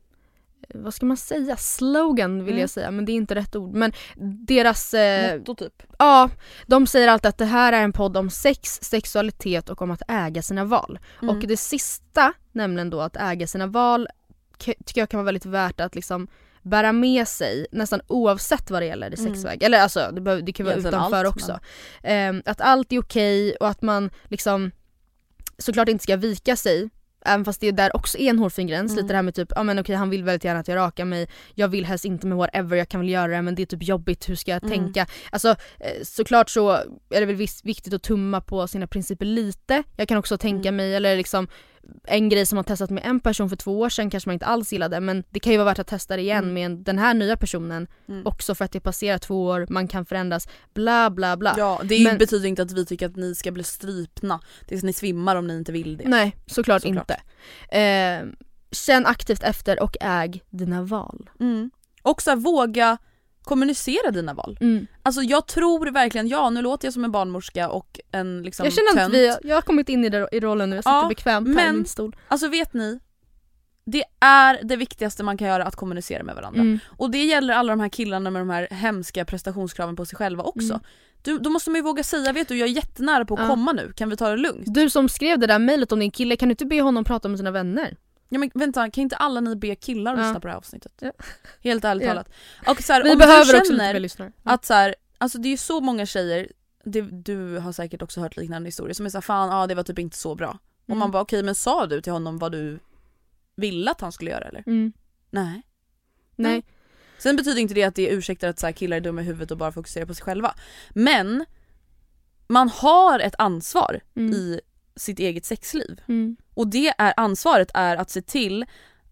S8: vad ska man säga, slogan vill
S9: Mm.
S8: jag säga, men det är inte rätt ord. Men deras, eh,
S9: Motto typ.
S8: ja, de säger alltid att det här är en podd om sex, sexualitet och om att äga sina val.
S9: Mm.
S8: Och det sista, nämligen då att äga sina val, k- tycker jag kan vara väldigt värt att liksom bära med sig nästan oavsett vad det gäller i
S9: Mm.
S8: sexväg. Eller alltså det, behöver, det kan vara
S9: Egentligen
S8: utanför
S9: allt,
S8: också. Ehm, att allt är okej och att man liksom såklart inte ska vika sig. Även fast det där också är en hårfin gräns.
S9: Mm.
S8: Lite det här med typ, ja men okej han vill väldigt gärna att jag rakar mig. Jag vill helst inte med whatever, jag kan väl göra det men det är typ jobbigt, hur ska jag
S9: Mm.
S8: tänka? Alltså eh, såklart så är det väl visst viktigt att tumma på sina principer lite. Jag kan också tänka
S9: Mm.
S8: mig, eller liksom en grej som man testat med en person för två år sedan kanske man inte alls gillade, men det kan ju vara värt att testa det igen
S9: Mm.
S8: med en- den här nya personen
S9: Mm.
S8: också för att det passerar två år, man kan förändras, bla bla bla.
S9: Ja, det
S8: Men-
S9: betyder inte att vi tycker att ni ska bli strypna tills ni svimmar om ni inte vill det.
S8: Nej, såklart,
S9: Såklart.
S8: inte. Eh, känn aktivt efter och äg dina val.
S9: Mm. Och så här, våga kommunicera dina val.
S8: Mm.
S9: Alltså jag tror verkligen, ja nu låter jag som en barnmorska och en liksom
S8: Jag känner
S9: tönt.
S8: att vi, jag har kommit in i, det, i rollen nu, jag sitter
S9: Ja,
S8: bekvämt här
S9: men-
S8: i min stol.
S9: Alltså vet ni, det är det viktigaste man kan göra, att kommunicera med varandra.
S8: Mm.
S9: Och det gäller alla de här killarna med de här hemska prestationskraven på sig själva också.
S8: Mm.
S9: Du, då måste man ju våga säga, vet du jag är jättenära på att
S8: Ja.
S9: komma nu, kan vi ta det lugnt?
S8: Du som skrev det där mejlet om din kille, kan du inte be honom prata med sina vänner?
S9: Ja men vänta, kan inte alla ni be killar att
S8: Ja.
S9: lyssna på det här avsnittet?
S8: Ja.
S9: Helt ärligt
S8: Ja.
S9: talat. Och så här,
S8: Vi
S9: om
S8: behöver
S9: du
S8: också lite
S9: känner
S8: fler lyssnare.
S9: att så här, alltså det är ju så många tjejer, det, du har säkert också hört liknande historier, som är så här, fan ja det var typ inte så bra. Och
S8: Mm.
S9: man bara okej, men sa du till honom vad du ville att han skulle göra eller?
S8: Mm.
S9: Nej.
S8: Nej.
S9: Nej. Sen betyder inte det att det ursäktar att så här, killar är dumma i huvudet och bara fokuserar på sig själva. Men man har ett ansvar
S8: Mm.
S9: i sitt eget sexliv.
S8: Mm.
S9: Och det är ansvaret är att se till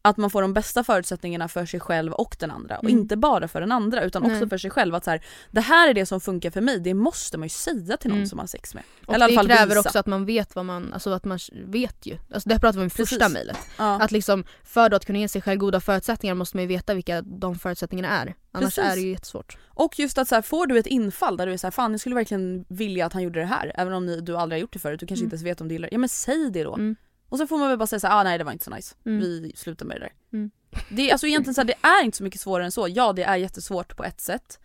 S9: att man får de bästa förutsättningarna för sig själv och den andra. Och
S8: Mm.
S9: inte bara för den andra utan
S8: Nej.
S9: också för sig själv. Att så här, det här är det som funkar för mig. Det måste man ju säga till någon
S8: Mm.
S9: som man har sex med.
S8: Och
S9: Eller i
S8: det
S9: alla fall
S8: kräver
S9: visa.
S8: också att man vet vad man, alltså att man vet ju. Alltså det här pratar vi om i första
S9: Precis.
S8: mejlet.
S9: Ja.
S8: Att liksom för att kunna ge sig själv goda förutsättningar måste man ju veta vilka de förutsättningarna är. Annars
S9: Precis.
S8: är det ju jättesvårt.
S9: Och just att så här, får du ett infall där du är så här, fan jag skulle verkligen vilja att han gjorde det här. Även om ni, du aldrig har gjort det förut. Du kanske
S8: Mm.
S9: inte ens vet om du gillar det. Ja men säg det då.
S8: Mm.
S9: Och så får man väl bara säga så här, ah nej det var inte så nice.
S8: Mm.
S9: Vi slutar med det där.
S8: Mm.
S9: Det är alltså egentligen så här, det är inte så mycket svårare än så. Ja det är jättesvårt på ett sätt.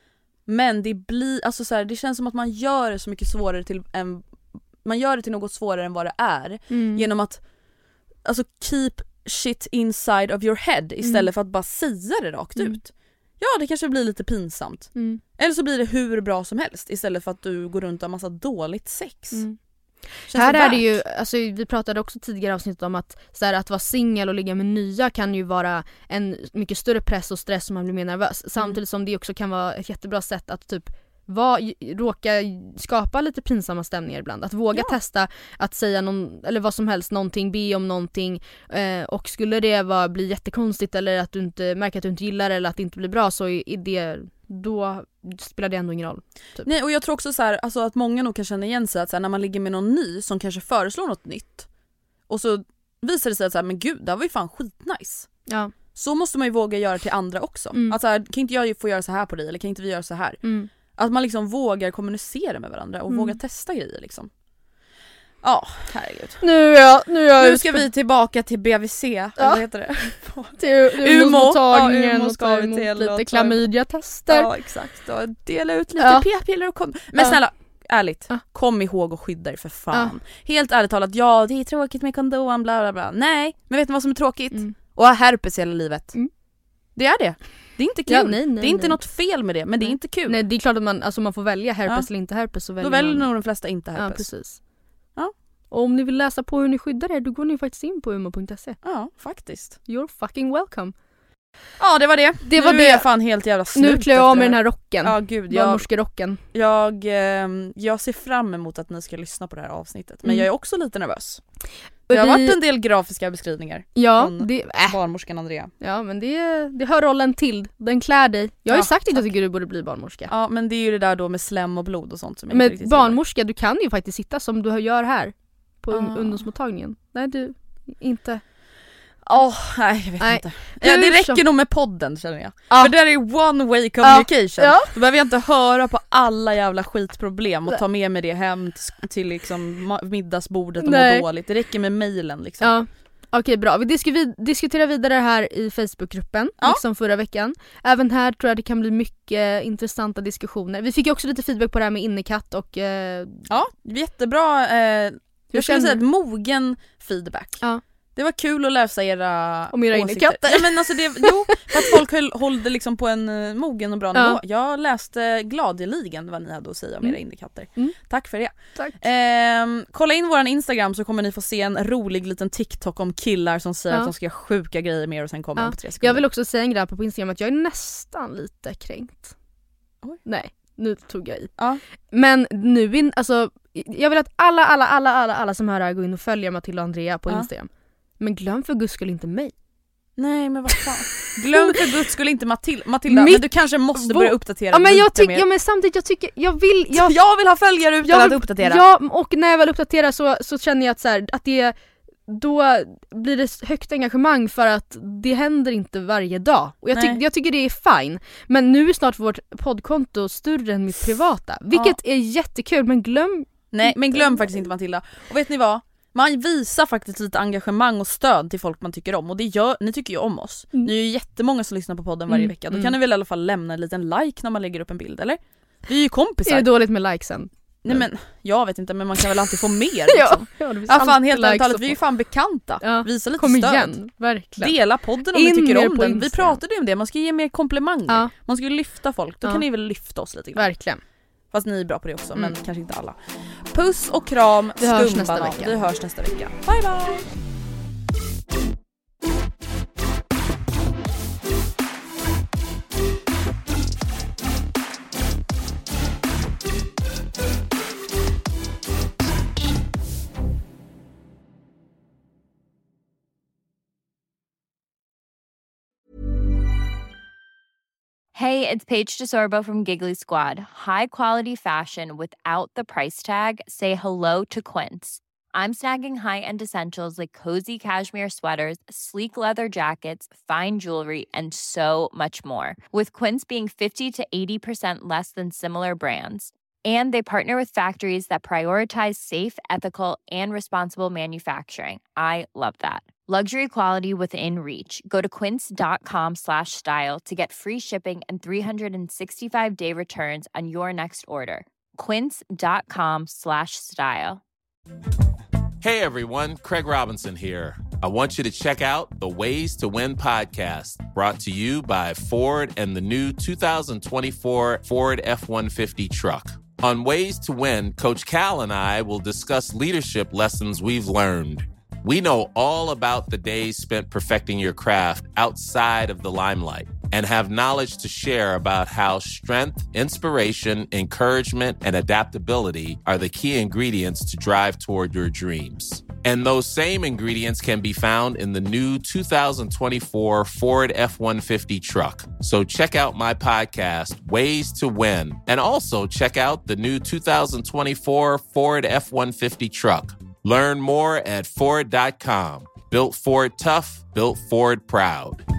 S9: Men det blir, alltså så här, det känns som att man gör det så mycket svårare till en, man gör det till något svårare än vad det är.
S8: Mm.
S9: Genom att alltså keep shit inside of your head istället
S8: Mm.
S9: för att bara säga det rakt
S8: Mm.
S9: ut. Ja det kanske blir lite pinsamt.
S8: Mm.
S9: Eller så blir det hur bra som helst istället för att du går runt och har massa dåligt sex.
S8: Mm.
S9: Känns
S8: Här
S9: det
S8: är det
S9: värt?
S8: ju, alltså vi pratade också tidigare avsnitt om att så här, att vara singel och ligga med nya kan ju vara en mycket större press och stress som man blir mer nervös. Samtidigt som det också kan vara ett jättebra sätt att typ var, råka skapa lite pinsamma stämningar ibland. Att våga
S9: Ja.
S8: testa att säga någon, eller vad som helst, någonting, be om någonting eh, och skulle det vara, bli jättekonstigt eller att du inte märker att du inte gillar det eller att det inte blir bra så är det, då spelar det ändå ingen roll. Typ.
S9: Nej och jag tror också så här, alltså att många nog kan känna igen sig att så här, när man ligger med någon ny som kanske föreslår något nytt och så visar det sig att så här, men gud det här var ju fan skitnice.
S8: Ja.
S9: Så måste man ju våga göra till andra också.
S8: Mm.
S9: Att så här, kan inte jag få göra så här på dig eller kan inte vi göra så här?
S8: Mm.
S9: Att man liksom vågar kommunicera med varandra och
S8: Mm.
S9: vågar testa grejer liksom. Ja, herregud.
S8: Nu är jag, nu är jag
S9: Nu ska vi tillbaka till B V C, eller vad heter det?
S8: till
S9: Umo.
S8: Umo-mottagningen
S9: Ja, Umo
S8: och
S9: ska
S8: ta
S9: vi
S8: emot
S9: till och
S8: lite
S9: ta-
S8: klamydia-tester.
S9: Ja exakt, och dela ut lite
S8: Ja.
S9: p-piller och kom. Men
S8: Ja.
S9: snälla, ärligt,
S8: Ja.
S9: kom ihåg och skydda dig för fan. Helt ärligt talat, ja det är tråkigt med kondom, bla bla bla. Nej, men vet ni vad som är tråkigt?
S8: Mm.
S9: Och ha herpes hela livet.
S8: Mm.
S9: Det är det. Det är inte kul.
S8: Ja, nej, nej,
S9: det är inte
S8: nej.
S9: något fel med det, men det är
S8: Nej.
S9: inte kul.
S8: Nej, det är klart att man, alltså man får välja herpes
S9: Ja.
S8: eller inte herpes. Så
S9: Då
S8: väljer
S9: väljer
S8: man.
S9: nog de flesta inte
S8: Ja,
S9: herpes.
S8: precis.
S9: Ja.
S8: Och om ni vill läsa på hur ni skyddar er, då går ni faktiskt in på umo punkt se.
S9: Ja, faktiskt.
S8: You're fucking welcome.
S9: Ja, det var det.
S8: Det var
S9: nu
S8: det.
S9: är jag fan helt jävla slut.
S8: Nu klär jag av
S9: efter
S8: mig
S9: det
S8: den här rocken.
S9: Ja, gud. Jag,
S8: Barnmorskerocken.
S9: jag, ehm, jag ser fram emot att ni ska lyssna på det här avsnittet. Men
S8: Mm.
S9: jag är också lite nervös.
S8: Och
S9: Det har
S8: vi-
S9: varit en del grafiska beskrivningar.
S8: Ja,
S9: från
S8: det, äh.
S9: barnmorskan Andrea.
S8: ja, men det, det hör rollen till. Den klär dig. Jag har ju
S9: Ja,
S8: sagt att jag
S9: tack.
S8: tycker du borde bli barnmorska.
S9: Ja, men det är ju det där då med slem och blod och sånt som jag inte
S8: Men
S9: riktigt
S8: barnmorska, du kan ju faktiskt sitta som du gör här. På un-
S9: Ah.
S8: ungdomsmottagningen. Nej, du, inte.
S9: Åh, oh, nej jag vet
S8: Nej.
S9: inte. Ja, det
S8: Hur
S9: räcker
S8: som-
S9: nog med podden känner jag.
S8: Ja.
S9: För det är ju one way communication.
S8: Ja.
S9: Då behöver jag inte höra på alla jävla skitproblem och ta med mig det hem till, till liksom ma- middagsbordet och
S8: Nej.
S9: må dåligt. Det räcker med mejlen liksom.
S8: Ja. Okej, bra. Vi disku- vi diskuterar vidare här i Facebookgruppen,
S9: Ja.
S8: liksom förra veckan. Även här tror jag det kan bli mycket intressanta diskussioner. Vi fick ju också lite feedback på det här med innekatt och... Eh,
S9: Ja, jättebra. Eh, jag skulle
S8: känner-
S9: säga ett mogen feedback.
S8: Ja.
S9: Det var kul att läsa era
S8: Om era
S9: åsikter.
S8: innekatter.
S9: Ja, men alltså det, jo, för att folk höll, hållde liksom på en eh, mogen och bra
S8: Ja.
S9: nivå. Jag läste gladeligen vad ni hade att säga om
S8: Mm.
S9: era innekatter.
S8: Mm.
S9: Tack för det.
S8: Tack.
S9: Ehm, kolla in våran Instagram så kommer ni få se en rolig liten TikTok om killar som säger
S8: Ja.
S9: att de ska göra sjuka grejer med er och sen kommer
S8: Ja.
S9: de på tre sekunder.
S8: Jag vill också säga en grej på Instagram att jag är nästan lite kränkt.
S9: Oj.
S8: Nej, nu tog jag i.
S9: Ja.
S8: Men nu, in, alltså, jag vill att alla, alla, alla, alla, alla som hör det här går in och följer Matilda och Andrea på
S9: Ja.
S8: Instagram. Men glöm för guds skull inte mig.
S9: Nej men vad fan. Glöm för guds skull inte Matil- Matilda,
S8: Mitt
S9: men du kanske måste börja uppdatera
S8: Ja, men jag
S9: lite
S8: tycker,
S9: mer.
S8: ja men samtidigt jag tycker, jag vill, jag,
S9: Jag vill ha följare utan
S8: jag
S9: att
S8: vill-
S9: uppdatera.
S8: Ja, och när jag väl uppdaterar så, så känner jag att, så här, att det, då blir det högt engagemang för att det händer inte varje dag. Och jag,
S9: Nej.
S8: tyck, jag tycker det är fine. Men nu är snart vårt poddkonto större än mitt privata. Vilket är jättekul, men glöm...
S9: Nej men glöm faktiskt inte Matilda. Och vet ni vad? Man visar faktiskt lite engagemang och stöd till folk man tycker om. Och det gör, ni tycker ju om oss.
S8: Mm.
S9: Ni är ju jättemånga som lyssnar på podden varje
S8: Mm,
S9: vecka. Då
S8: mm.
S9: kan ni väl i alla fall lämna en liten like när man lägger upp en bild, eller? Vi är ju kompisar.
S8: Är det dåligt med likesen?
S9: Nej men jag vet inte, men man kan väl alltid få mer
S8: Ja,
S9: liksom.
S8: ja, det finns
S9: Ja fan
S8: alltid
S9: helt ärligt
S8: likes
S9: talat,
S8: att
S9: vi är ju
S8: få.
S9: fan bekanta.
S8: Ja,
S9: Visa lite
S8: kom
S9: stöd.
S8: igen, verkligen.
S9: Dela podden om
S8: In
S9: ni tycker
S8: mer
S9: om
S8: på
S9: den. Vi
S8: Instagram.
S9: pratade ju om det, man ska ge mer komplimanger.
S8: Ja.
S9: Man ska ju lyfta folk, då
S8: Ja.
S9: kan ni väl lyfta oss lite grann.
S8: Verkligen.
S9: Fast ni är bra på det också,
S8: Mm.
S9: men kanske inte alla. Puss och kram,
S8: Vi hörs nästa
S9: skumbanan.
S8: vecka.
S9: Vi hörs nästa vecka. Bye bye!
S11: Hey, it's Paige DeSorbo from Giggly Squad. High quality fashion without the price tag. Say hello to Quince. I'm snagging high-end essentials like cozy cashmere sweaters, sleek leather jackets, fine jewelry, and so much more. With Quince being fifty to eighty percent less than similar brands. And they partner with factories that prioritize safe, ethical, and responsible manufacturing. I love that. Luxury quality within reach. Go to quince.com slash style to get free shipping and three sixty-five day returns on your next order. Quince.com slash style.
S12: Hey everyone, Craig Robinson here. I want you to check out the Ways to Win podcast, brought to you by Ford and the new two thousand twenty-four Ford F one fifty truck. On Ways to Win, Coach Cal and I will discuss leadership lessons we've learned. We know all about the days spent perfecting your craft outside of the limelight and have knowledge to share about how strength, inspiration, encouragement, and adaptability are the key ingredients to drive toward your dreams. And those same ingredients can be found in the new two thousand twenty-four Ford F one fifty truck. So check out my podcast, Ways to Win, and also check out the new two thousand twenty-four Ford F one fifty truck. Learn more at Ford dot com. Built Ford tough, built Ford proud.